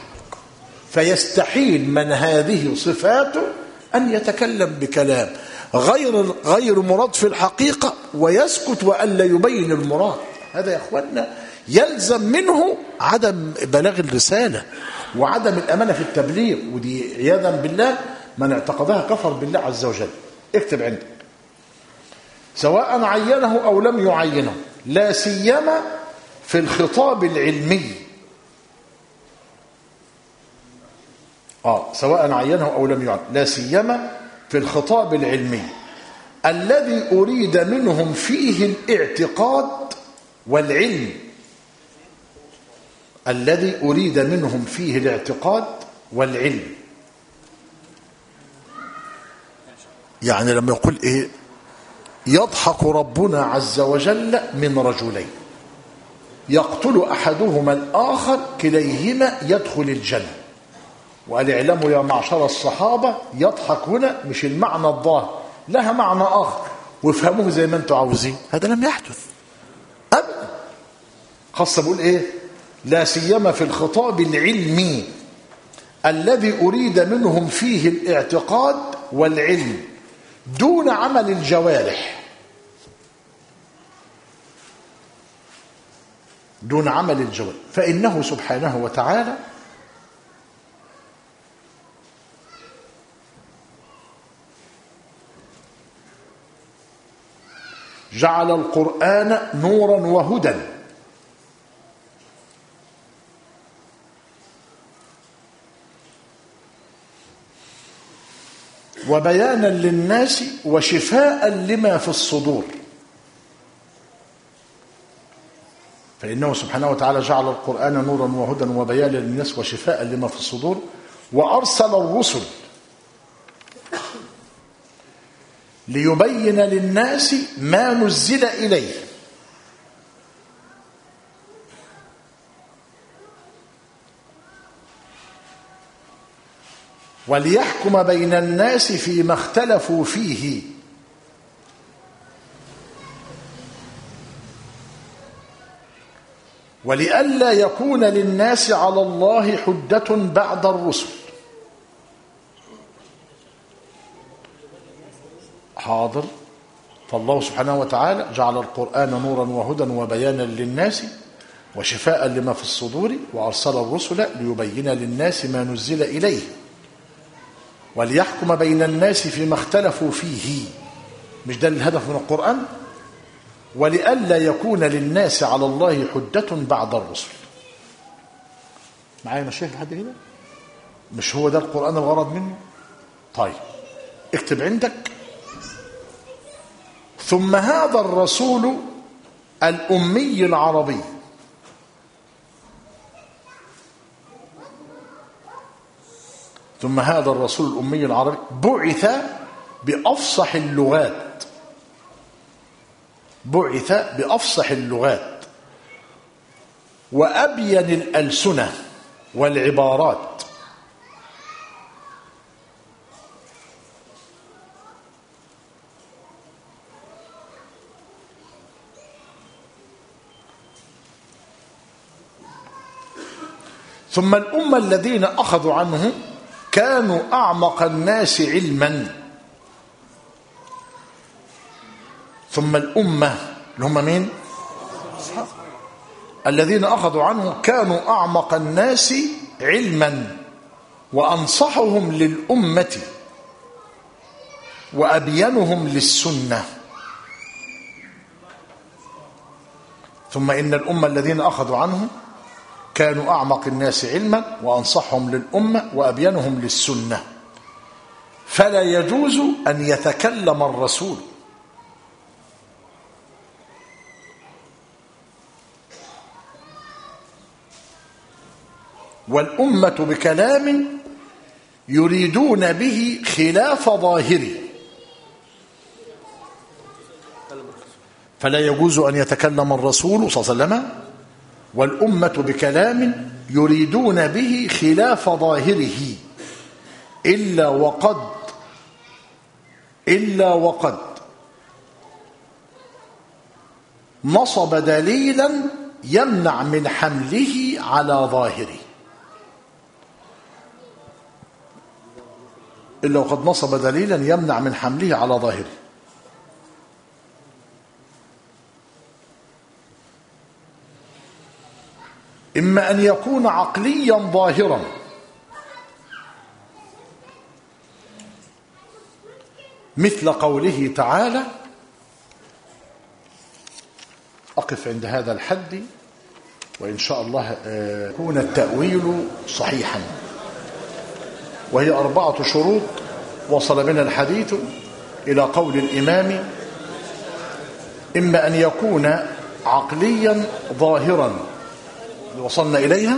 فيستحيل من هذه صفاته أن يتكلم بكلام غير غير مراد في الحقيقة ويسكت وألا يبين المراد. هذا يا أخوانا يلزم منه عدم بلاغ الرسالة وعدم الأمانة في التبليغ، ودي عياذا بالله من اعتقدها كفر بالله عز وجل. اكتب عندك سواء عينه أو لم يعينه، لا سيما في الخطاب العلمي. آه سواء عينه أو لم يعينه، لا سيما في الخطاب العلمي الذي أريد منهم فيه الاعتقاد والعلم، الذي أريد منهم فيه الاعتقاد والعلم. يعني لما يقول إيه يضحك ربنا عز وجل من رجلين يقتل أحدهما الآخر كليهما يدخل الجنة، وقال اعلموا يا معشر الصحابة يضحك هنا مش المعنى الظاهر، لها معنى آخر وافهموه زي ما انتم عاوزين. هذا لم يحدث أبدا. خاصة بقول إيه لا سيما في الخطاب العلمي الذي أريد منهم فيه الاعتقاد والعلم دون عمل الجوارح، دون عمل الجوارح، فإنه سبحانه وتعالى جعل القرآن نورا وهدى وبيانا للناس وشفاء لما في الصدور. فإنه سبحانه وتعالى جعل القرآن نورا وهدى وبيانا للناس وشفاء لما في الصدور، وأرسل الرسل ليبين للناس ما نزل إليه وليحكم بين الناس فيما اختلفوا فيه، ولئلا يكون للناس على الله حجة بعد الرسل. حاضر. فالله سبحانه وتعالى جعل القرآن نورا وهدى وبيانا للناس وشفاء لما في الصدور، وأرسل الرسل ليبين للناس ما نزل إليه وليحكم بين الناس فيما اختلفوا فيه. مش ده الهدف من القرآن؟ ولئلا يكون للناس على الله حجة بعد الرسل. معايا مشايخ لحد هنا؟ مش هو ده القرآن الغرض منه؟ طيب اكتب عندك ثم هذا الرسول الأمي العربي ثم هذا الرسول الأمي العربي بعث بأفصح اللغات بعث بأفصح اللغات وأبين الألسنة والعبارات، ثم الأمة الذين أخذوا عنه كانوا أعمق الناس علما. ثم الأمة اللي هم مين؟ الذين أخذوا عنه كانوا أعمق الناس علما وأنصحهم للأمة وأبينهم للسنة. ثم إن الأمة الذين أخذوا عنه كانوا أعمق الناس علما وأنصحهم للأمة وأبينهم للسنة، فلا يجوز أن يتكلم الرسول والأمة بكلام يريدون به خلاف ظاهره، فلا يجوز أن يتكلم الرسول صلى الله عليه وسلم والأمة بكلام يريدون به خلاف ظاهره إلا وقد إلا وقد نصب دليلا يمنع من حمله على ظاهره. إلا وقد نصب دليلا يمنع من حمله على ظاهره. إما أن يكون عقليا ظاهرا مثل قوله تعالى، أقف عند هذا الحد وإن شاء الله يكون التأويل صحيحا، وهي أربعة شروط وصل بنا الحديث إلى قول الإمام: إما أن يكون عقليا ظاهرا وصلنا إليها،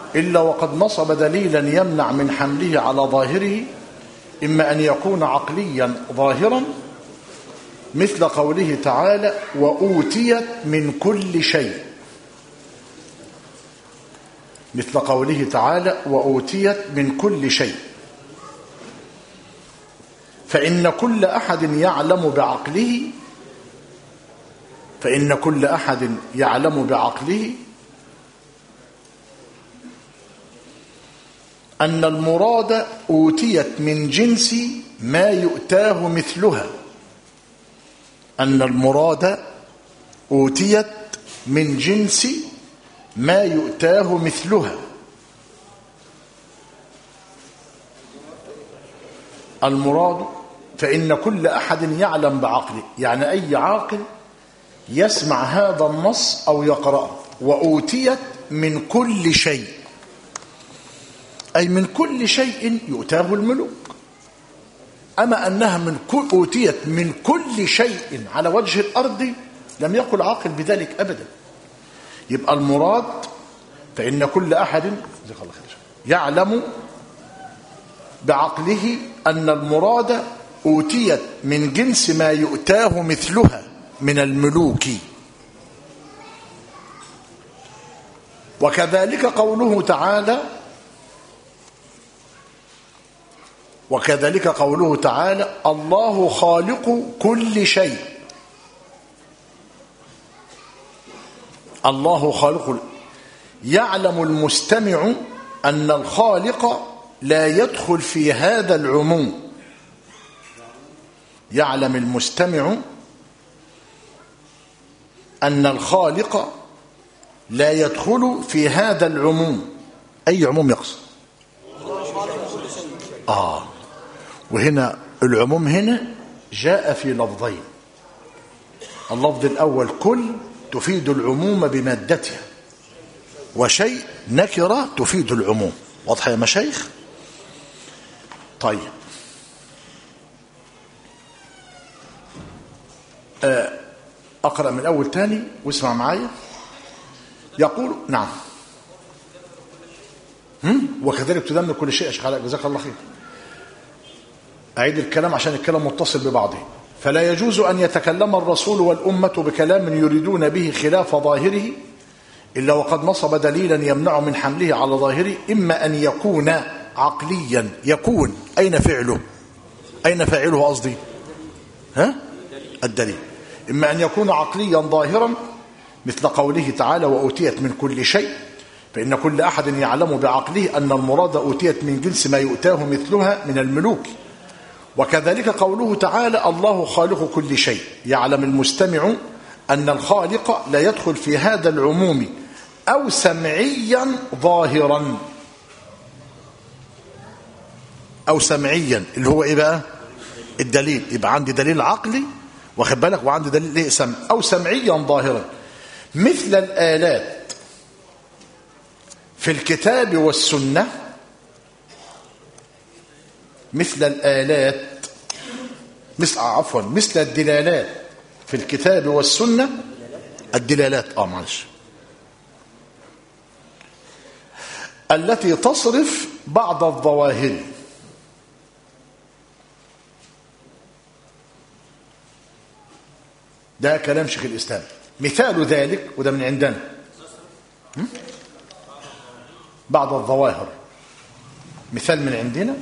إلا وقد نصب دليلا يمنع من حمله على ظاهره، إما أن يكون عقليا ظاهرا مثل قوله تعالى وأوتيت من كل شيء، مثل قوله تعالى وأوتيت من كل شيء، فإن كل أحد يعلم بعقله فإن كل أحد يعلم بعقله أن المراد أوتيت من جنس ما يؤتاه مثلها، أن المراد أوتيت من جنس ما يؤتاه مثلها. المراد فإن كل أحد يعلم بعقله، يعني أي عاقل يسمع هذا النص أو يقرأه. وأوتيت من كل شيء أي من كل شيء يؤتاه الملوك. أما أنها من كل أوتيت من كل شيء على وجه الأرض لم يقل عاقل بذلك أبدا. يبقى المراد فإن كل أحد يعلم بعقله أن المراد أوتيت من جنس ما يؤتاه مثلها من الملوك. وكذلك قوله تعالى وكذلك قوله تعالى الله خالق كل شيء. الله خالق، يعلم المستمع أن الخالق لا يدخل في هذا العموم. يعلم المستمع أن الخالق لا يدخل في هذا العموم. أي عموم يقصد؟ آه وهنا العموم هنا جاء في لفظين. اللفظ الأول كل تفيد العموم بمادتها، وشيء نكرة تفيد العموم. واضح يا مشايخ؟ طيب أقرأ من الأول تاني واسمع معايا. يقول نعم هم؟ وكذلك تدمر كل شيء. أشغال جزاك الله خير. أعيد الكلام عشان الكلام متصل ببعضه. فلا يجوز أن يتكلم الرسول والأمة بكلام يريدون به خلاف ظاهره إلا وقد نصب دليلا يمنع من حمله على ظاهره، إما أن يكون عقليا. يكون أين فعله؟ أين فاعله قصدي؟ ها؟ الدليل. إما أن يكون عقليا ظاهرا مثل قوله تعالى وأوتيت من كل شيء، فإن كل أحد يعلم بعقله أن المراد أوتيت من جنس ما يؤتاه مثلها من الملوك. وكذلك قوله تعالى الله خالق كل شيء، يعلم المستمع أن الخالق لا يدخل في هذا العموم أو سمعيا ظاهرا. أو سمعيا اللي هو إيه بقى؟ الدليل. يبقى عندي دليل عقلي واخد بالك، وعندي دليل إيه؟ سمع. أو سمعيا ظاهرا مثل الآلات في الكتاب والسنة. مثل الآلات مثل عفوا مثل الدلالات في الكتاب والسنة. الدلالات اه معلش التي تصرف بعض الظواهر. ده كلام شيخ الإسلام. مثال ذلك وده من عندنا بعض الظواهر. مثال من عندنا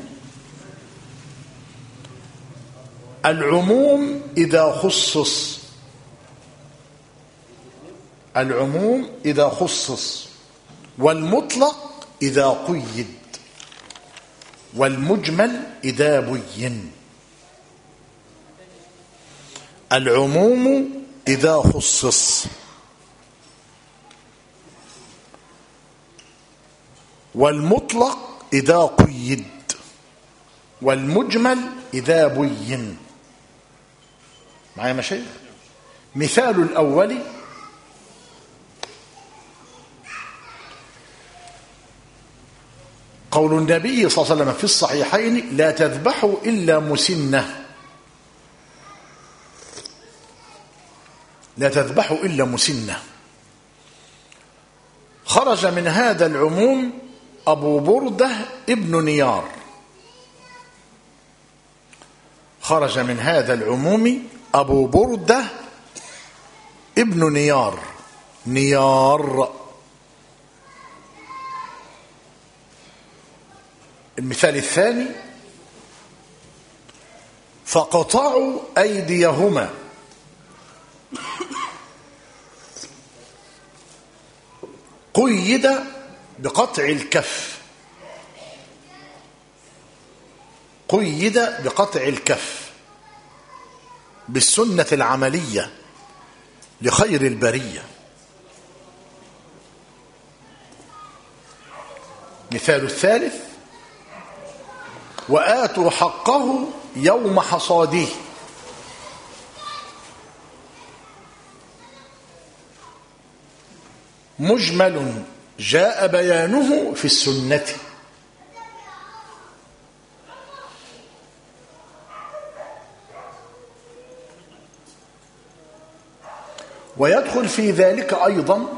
العموم إذا خصص. العموم إذا خصص، والمطلق إذا قيد، والمجمل إذا بين. العموم إذا خصص، والمطلق إذا قيد، والمجمل إذا بين. معايا مشايخ؟ مثال الأول قول النبي صلى الله عليه وسلم في الصحيحين لا تذبحوا إلا مسنة. لا تذبحوا إلا مسنة. خرج من هذا العموم أبو بردة ابن نيار. خرج من هذا العموم أبو بردة ابن نيار. نيار. المثال الثاني: فقطعوا أيديهما. قيد بقطع الكف. قيد بقطع الكف بالسنة العملية لخير البرية. مثال الثالث: وآتوا حقه يوم حصاده. مجمل جاء بيانه في السنة. ويدخل في ذلك أيضا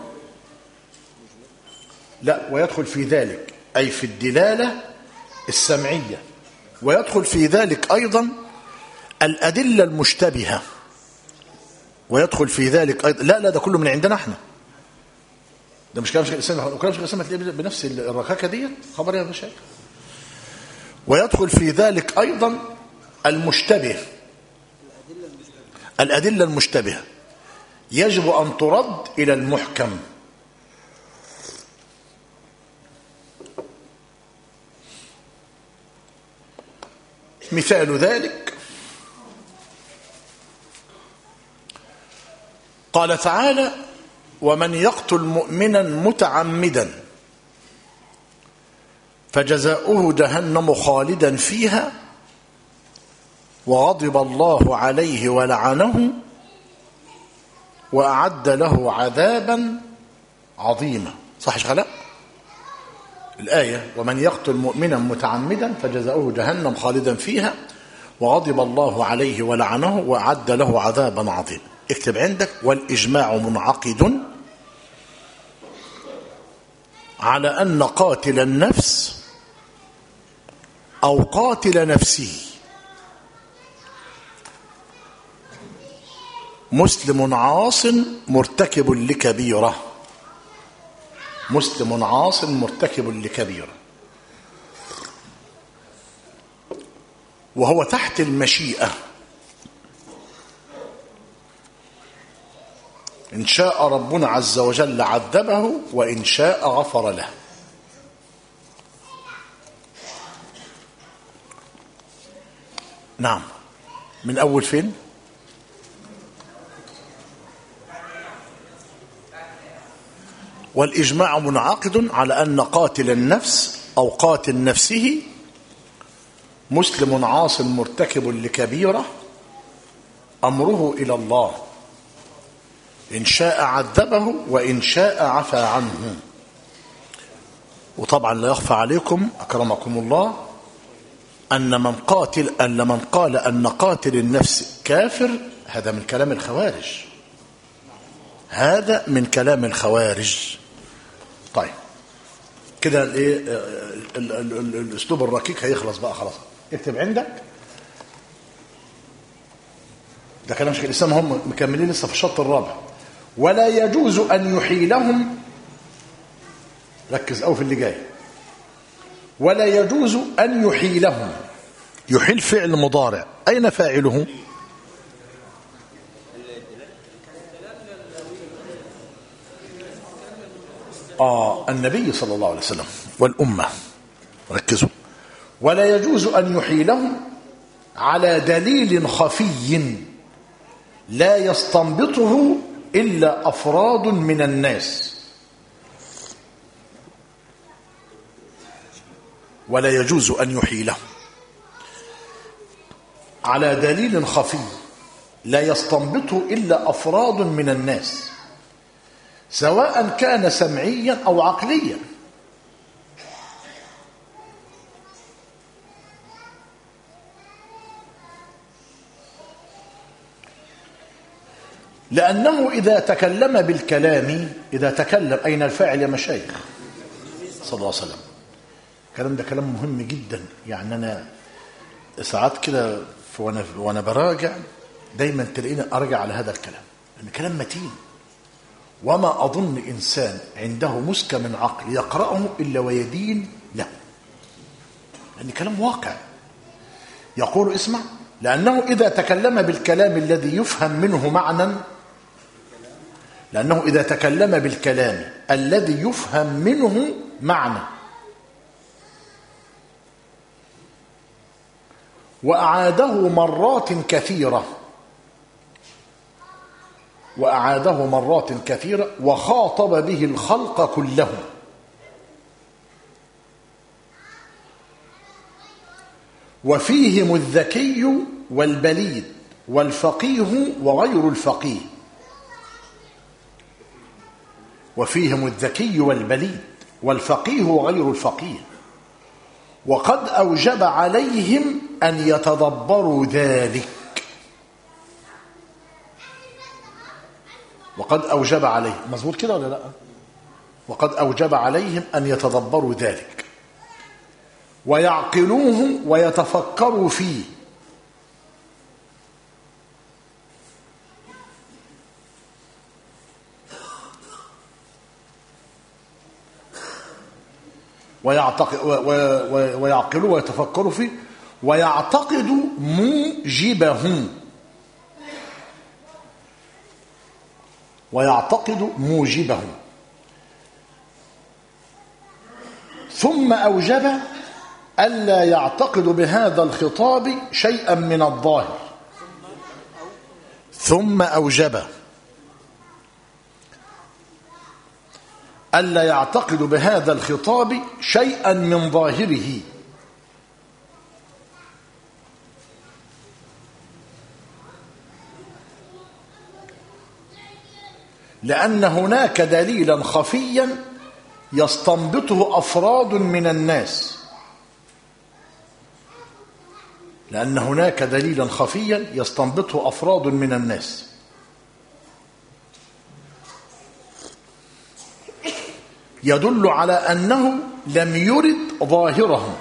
لا ويدخل في ذلك أي في الدلالة السمعية، ويدخل في ذلك أيضا الأدلة المشتبهة، ويدخل في ذلك أيضا لا لا ده كله من عندنا احنا، ده مش كلام شيخ الإسلام، وكلام شيخ الإسلام هتلاقيه بنفس الركاكة دي. خبر يا باشا. ويدخل في ذلك أيضا المشتبه، الأدلة المشتبهة يجب أن ترد إلى المحكم. مثال ذلك: قال تعالى: ومن يقتل مؤمنا متعمدا فجزاؤه جهنم خالدا فيها وغضب الله عليه ولعنه وأعد له عذابا عظيما. صح شغلاء الآية: ومن يقتل مؤمنا متعمدا فجزاؤه جهنم خالدا فيها وغضب الله عليه ولعنه وأعد له عذابا عظيما. اكتب عندك: والإجماع منعقد على أن قاتل النفس أو قاتل نفسه مسلم عاص مرتكب لكبيرة. مسلم عاص مرتكب لكبيرة، وهو تحت المشيئة. إن شاء ربنا عز وجل عذبه وإن شاء غفر له. نعم. من أول فين؟ والإجماع منعقد على أن قاتل النفس أو قاتل نفسه مسلم عاص مرتكب لكبيرة أمره إلى الله، إن شاء عذبه وإن شاء عفى عنه. وطبعا لا يخفى عليكم أكرمكم الله أن من قاتل أن من قال أن قاتل النفس كافر هذا من كلام الخوارج، هذا من كلام الخوارج. طيب كده الايه الاسلوب الركيك هيخلص بقى خلاص. اكتب عندك ده كلام شيخ الاسلام، هم مكملين لسه في الشط الرابع. ولا يجوز ان يحيلهم، ركز قوي في اللي جاي، ولا يجوز ان يحيلهم. يحيل فعل مضارع، اين فاعله؟ آه النبي صلى الله عليه وسلم والأمة. ركزوا. ولا يجوز أن يحيلهم على دليل خفي لا يستنبطه إلا أفراد من الناس. ولا يجوز أن يحيلهم على دليل خفي لا يستنبطه إلا أفراد من الناس، سواء كان سمعيا أو عقليا. لأنه إذا تكلم بالكلام، إذا تكلم أين الفاعل يا مشايخ؟ صلى الله عليه وسلم. الكلام ده كلام مهم جدا. يعني أنا ساعات كده وأنا, وأنا براجع دايما تلاقيني أرجع على هذا الكلام، لأن كلام متين. وما أظن إنسان عنده مسكى من عقل يقرأه إلا ويدين له، لأن كلام واقع. يقول اسمع: لأنه إذا تكلم بالكلام الذي يفهم منه معنى لأنه إذا تكلم بالكلام الذي يفهم منه معنى وأعاده مرات كثيرة وأعاده مرات كثيرة وخاطب به الخلق كلهم، وفيهم الذكي والبليد والفقيه وغير الفقيه وفيهم الذكي والبليد والفقيه وغير الفقيه وقد أوجب عليهم أن يتدبروا ذلك وقد أوجب عليهم، مظبوط كده ولا لا؟ وقد أوجب عليهم أن يتدبروا ذلك ويعقلوه ويتفكروا فيه ويعقلوا ويتفكروا فيه ويعتقدوا موجبه ويعتقد موجبه ثم أوجب ألا يعتقد بهذا الخطاب شيئا من الظاهر ثم أوجب ألا يعتقد بهذا الخطاب شيئا من ظاهره لأن هناك دليلا خفيا يستنبطه أفراد من الناس لأن هناك دليلا خفيا يستنبطه أفراد من الناس يدل على أنه لم يرد ظاهره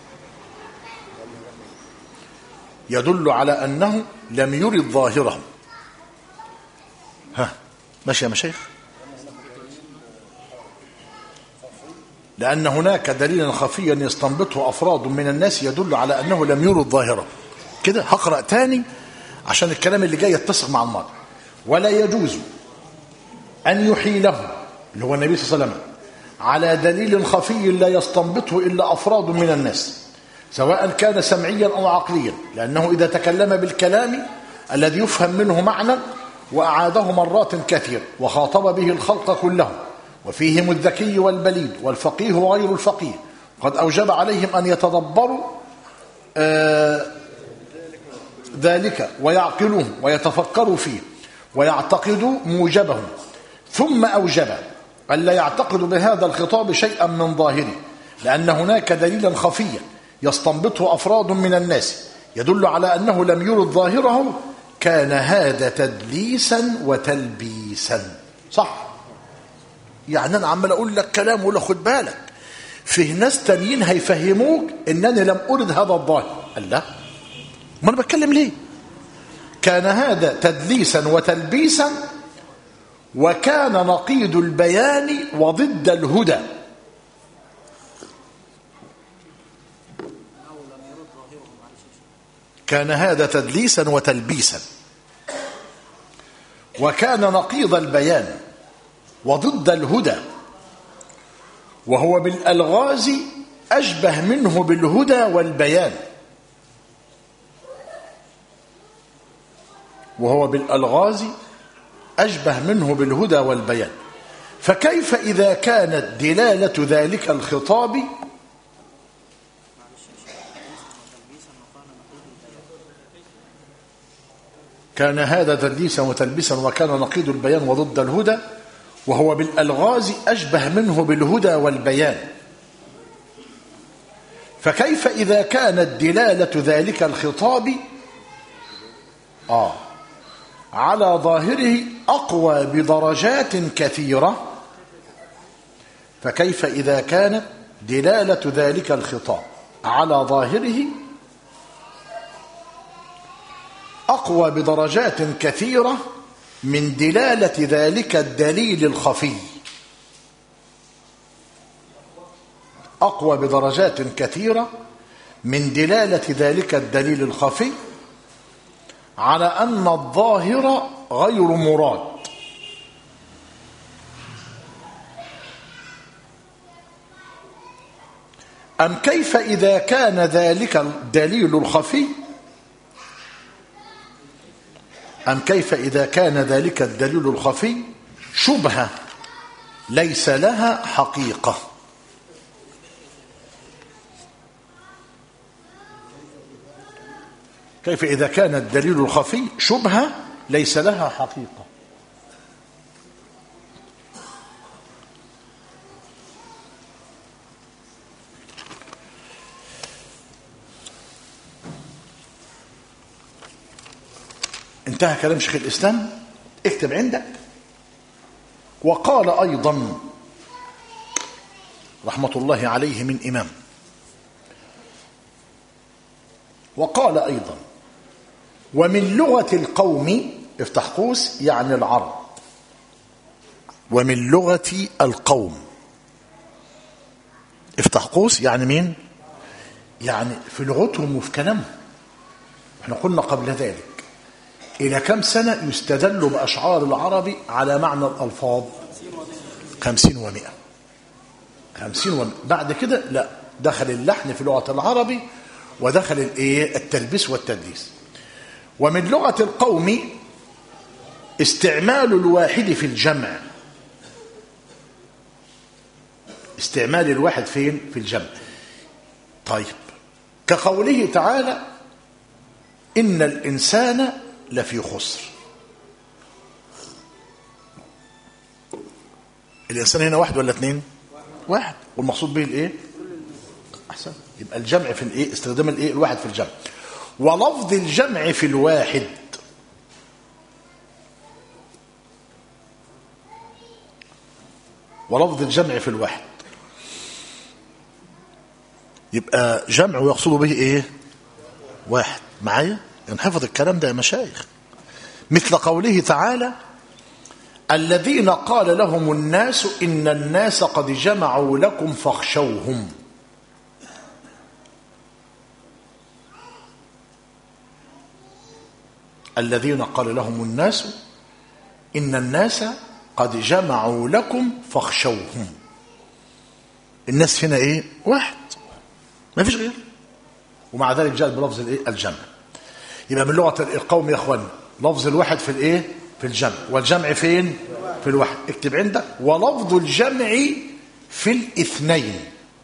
يدل على أنه لم يرد ظاهره ها ماشي يا مشايخ. لأن هناك دليلا خفيا يستنبطه أفراد من الناس يدل على أنه لم يرد ظاهره. كده هقرأ تاني عشان الكلام اللي جاي يتسق مع الماضي. ولا يجوز أن يحيله اللي هو النبي صلى الله عليه وسلم على دليل خفي لا يستنبطه إلا أفراد من الناس سواء كان سمعيا أو عقليا، لأنه إذا تكلم بالكلام الذي يفهم منه معنى وأعاده مرات كثير وخاطب به الخلق كلهم وفيهم الذكي والبليد والفقيه وغير الفقيه قد أوجب عليهم أن يتدبروا آه ذلك ويعقلوه ويتفكروا فيه ويعتقدوا موجبه ثم أوجب ألا يعتقدوا بهذا الخطاب شيئا من ظاهره لأن هناك دليلا خفيا يستنبطه أفراد من الناس يدل على أنه لم يرد ظاهره كان هذا تدليسا وتلبيسا. صح؟ يعني أنا عمال أقول لك كلام ولا خد بالك فيه ناس تانيين هيفهموك إنني لم أرد هذا الظاهر. قال لا، ما أنا بتكلم ليه؟ كان هذا تدليسا وتلبيسا وكان نقيض البيان وضد الهدى. كان هذا تدليسا وتلبيسا وكان نقيض البيان وضد الهدى وهو بالألغاز أشبه منه بالهدى والبيان وهو بالألغاز أشبه منه بالهدى والبيان فكيف إذا كانت دلالة ذلك الخطاب كان هذا تدليسا وتلبيسا وكان نقيض البيان وضد الهدى وهو بالألغاز أشبه منه بالهدى والبيان فكيف إذا كانت دلالة ذلك الخطاب آه على ظاهره أقوى بدرجات كثيرة فكيف إذا كانت دلالة ذلك الخطاب على ظاهره أقوى بدرجات كثيرة من دلالة ذلك الدليل الخفي. أقوى بدرجات كثيرة من دلالة ذلك الدليل الخفي على أن الظاهر غير مراد. أم كيف إذا كان ذلك الدليل الخفي أم كيف إذا كان ذلك الدليل الخفي شبهة ليس لها حقيقة. كيف إذا كان الدليل الخفي شبهة ليس لها حقيقة. انتهى كلام شيخ الإسلام. اكتب عندك. وقال أيضا رحمة الله عليه من إمام، وقال أيضا ومن لغة القوم، افتح قوس يعني العرب، ومن لغة القوم افتح قوس يعني مين؟ يعني في لغتهم وفي كلامهم. احنا قلنا قبل ذلك إلى كم سنة يستدل بأشعار العرب على معنى الألفاظ؟ خمسين ومئة خمسين ومئة. بعد كده لا، دخل اللحن في لغة العرب ودخل الايه التلبيس والتدليس. ومن لغة القوم استعمال الواحد في الجمع. استعمال الواحد فين؟ في الجمع. طيب، كقوله تعالى إن الإنسان لفي خسر. الإنسان هنا واحد ولا اثنين؟ واحد، والمقصود به الايه؟ أحسن. يبقى الجمع في الايه؟ استخدام الايه؟ الواحد في الجمع. ولفظ الجمع في الواحد ولفظ الجمع في الواحد يبقى جمع ويقصد به ايه؟ واحد. معايا؟ ينحفظ الكلام ده يا مشايخ. مثل قوله تعالى الذين قال لهم الناس إن الناس قد جمعوا لكم فاخشوهم. الذين قال لهم الناس إن الناس قد جمعوا لكم فاخشوهم. الناس هنا ايه؟ واحد، ما فيش غير، ومع ذلك جاءت بلفظ الايه؟ الجمع. يبقى من لغة القوم يا اخوان لفظ الواحد في الايه؟ في الجمع. والجمع فين؟ في الواحد. اكتب عندك ولفظ الجمع في الاثنين.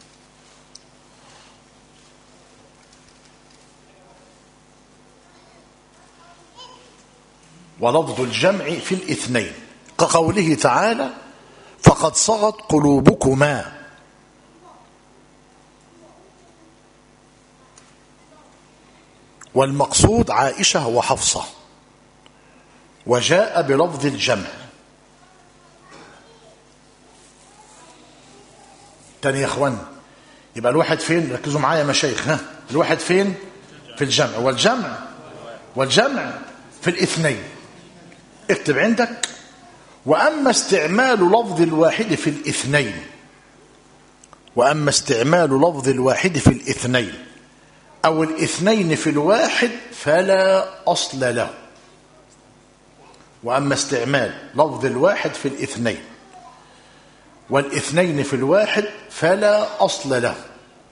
ولفظ الجمع في الاثنين كقوله تعالى فقد صغت قلوبكما. والمقصود عائشة وحفصة، وجاء بلفظ الجمع. تاني يا اخوان، يبقى الواحد فين؟ ركزوا معايا يا مشايخ. ها، الواحد فين؟ في الجمع. والجمع والجمع في الاثنين. اكتب عندك وأما استعمال لفظ الواحد في الاثنين وأما استعمال لفظ الواحد في الاثنين أو الاثنين في الواحد فلا أصل له. وأما استعمال لفظ الواحد في الاثنين والاثنين في الواحد فلا أصل له.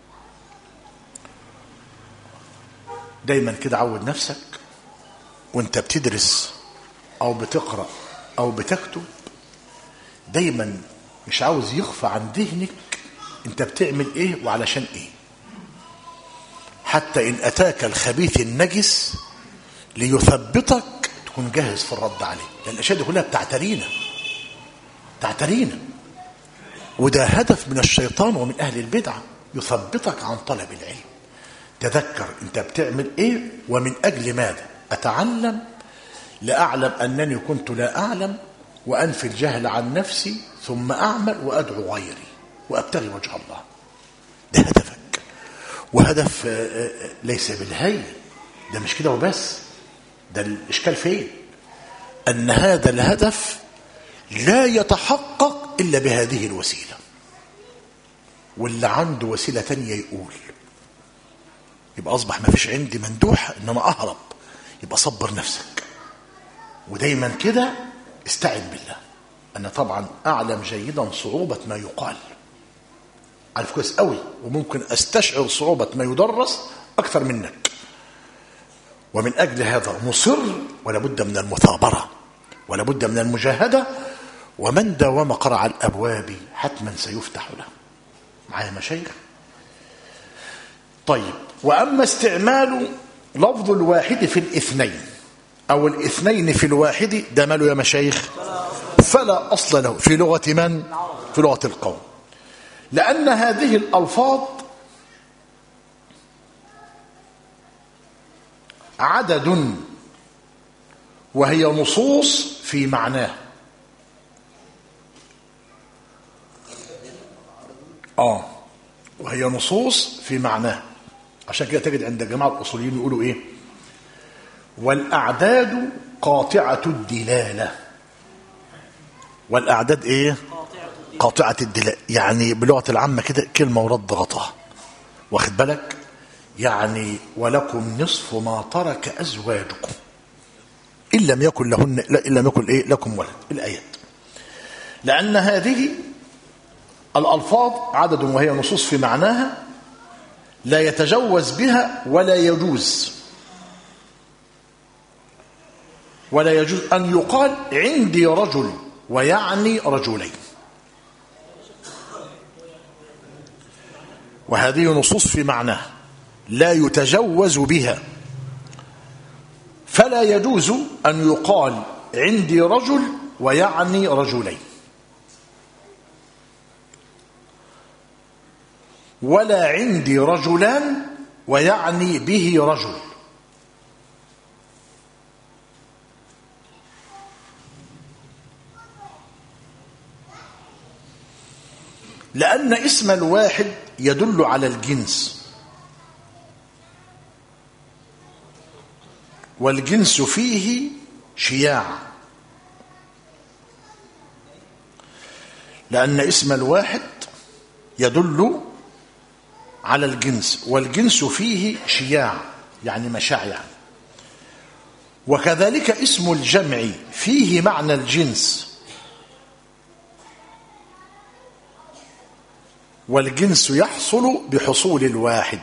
دايما كده عود نفسك وانت بتدرس أو بتقرأ أو بتكتب، دايما مش عاوز يخفى عن ذهنك انت بتعمل ايه وعلشان ايه، حتى إن أتاك الخبيث النجس ليثبطك تكون جاهز في الرد عليه. لأن الأشياء دي كلها بتعترينا تعترينا وده هدف من الشيطان ومن أهل البدعة، يثبطك عن طلب العلم. تذكر انت بتعمل ايه ومن أجل ماذا. أتعلم لأعلم أنني كنت لا أعلم وأنفي الجهل عن نفسي ثم أعمل وأدعو غيري وأبتغي وجه الله. ده هدفك، وهدف ليس بالهين. ده مش كده وبس، ده الإشكال فين؟ أن هذا الهدف لا يتحقق إلا بهذه الوسيلة، واللي عنده وسيلة تانية يقول. يبقى أصبح ما فيش عندي مندوح إنما أهرب. يبقى صبر نفسك، ودايما كده استعن بالله. أنا طبعا أعلم جيدا صعوبة ما يقال، عارف كويس قوي، وممكن أستشعر صعوبة ما يدرس أكثر منك، ومن أجل هذا مصر، ولا بد من المثابرة، ولا بد من المجاهدة. ومن داوم قرع الأبواب حتما سيفتح له. معايا مشايخ؟ طيب، وأما استعمال لفظ الواحد في الاثنين أو الاثنين في الواحد، ده ماله يا مشايخ؟ فلا أصل له في لغة من؟ في لغة القوم، لأن هذه الألفاظ عدد، وهي نصوص في معناه. آه وهي نصوص في معناه. عشان كده تجد عند جماعة الأصوليين يقولوا إيه؟ والأعداد قاطعة الدلالة. والأعداد إيه؟ قاطعة الدلالة، يعني بلغة العامة كده كلمة ورد غطاها، واخد بالك؟ يعني ولكم نصف ما ترك أزواجكم إن لم يكن لهن، إن لم يكن إيه لكم ولد، الآيات. لأن هذه الألفاظ عدد، وهي نصوص في معناها، لا يتجوز بها ولا يجوز ولا يجوز أن يقال عندي رجل ويعني رجلين. وهذه نصوص في معناها لا يتجوز بها، فلا يجوز أن يقال عندي رجل ويعني رجلين، ولا عندي رجلان ويعني به رجل. لأن اسم الواحد يدل على الجنس، والجنس فيه شياع. لأن اسم الواحد يدل على الجنس، والجنس فيه شياع يعني مشاع يعني. وكذلك اسم الجمع فيه معنى الجنس، والجنس يحصل بحصول الواحد.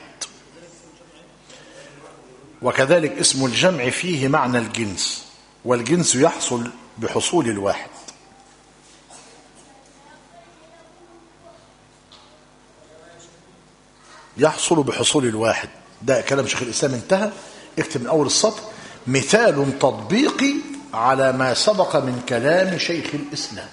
وكذلك اسم الجمع فيه معنى الجنس، والجنس يحصل بحصول الواحد. يحصل بحصول الواحد، ده كلام شيخ الإسلام انتهى. اكتب من أول السطر: مثال تطبيقي على ما سبق من كلام شيخ الإسلام.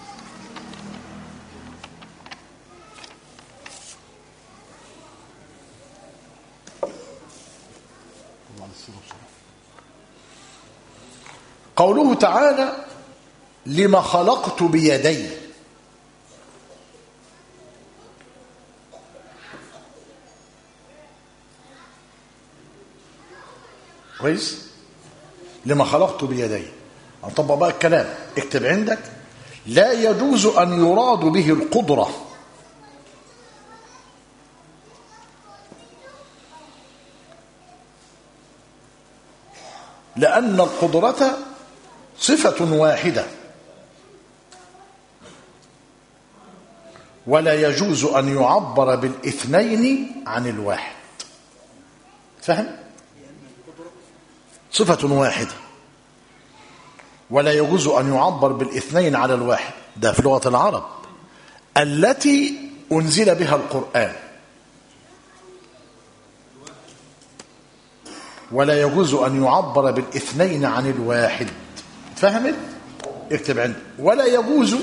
قوله تعالى: لما خلقت بيدي. كويس؟ لما خلقت بيدي، هنطبق بقى الكلام. اكتب عندك: لا يجوز أن يراد به القدرة، لأن القدرة صفة واحدة، ولا يجوز أن يعبر بالاثنين عن الواحد. فهم؟ صفة واحدة ولا يجوز أن يعبر بالاثنين على الواحد، ده في لغة العرب التي أنزل بها القرآن. ولا يجوز أن يعبر بالاثنين عن الواحد. فهمت؟ اكتب عندك: ولا يجوز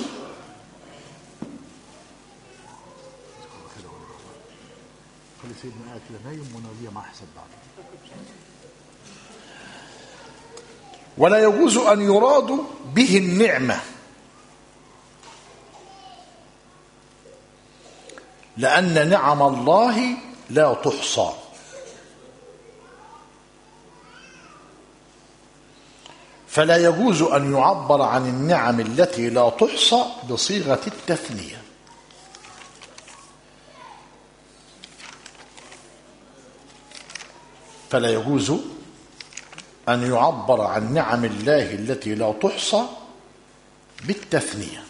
ولا يجوز أن يراد به النعمة، لأن نعم الله لا تحصى. فلا يجوز أن يعبر عن النعم التي لا تحصى بصيغة التثنية. فلا يجوز أن يعبر عن نعم الله التي لا تحصى بالتثنية،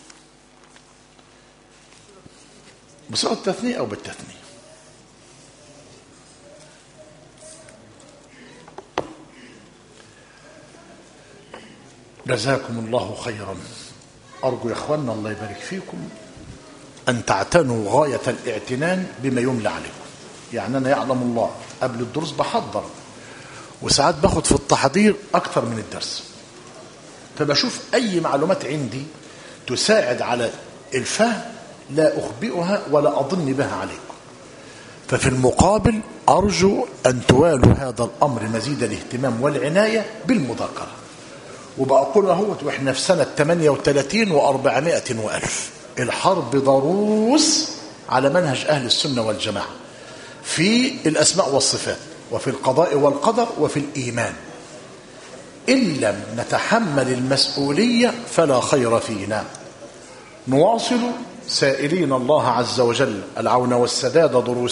بصيغة التثنية أو بالتثنية. جزاكم الله خيرا. أرجو يا إخواننا الله يبارك فيكم أن تعتنوا غاية الاعتنان بما يملى عليكم. يعني أنا يعلم الله قبل الدروس بحضر، وساعات باخد في التحضير أكثر من الدرس، فبشوف أي معلومات عندي تساعد على الفهم لا أخبئها ولا أظن بها عليكم. ففي المقابل أرجو أن توالوا هذا الأمر مزيد الاهتمام والعناية بالمذاكرة. وبقول اهوت واحنا في سنة ثمانية وثلاثين وأربعمائة وألف، الحرب ضروس على منهج أهل السنة والجماعة في الأسماء والصفات وفي القضاء والقدر وفي الإيمان. إن لم نتحمل المسؤولية فلا خير فينا. نواصل سائلين الله عز وجل العون والسداد دروس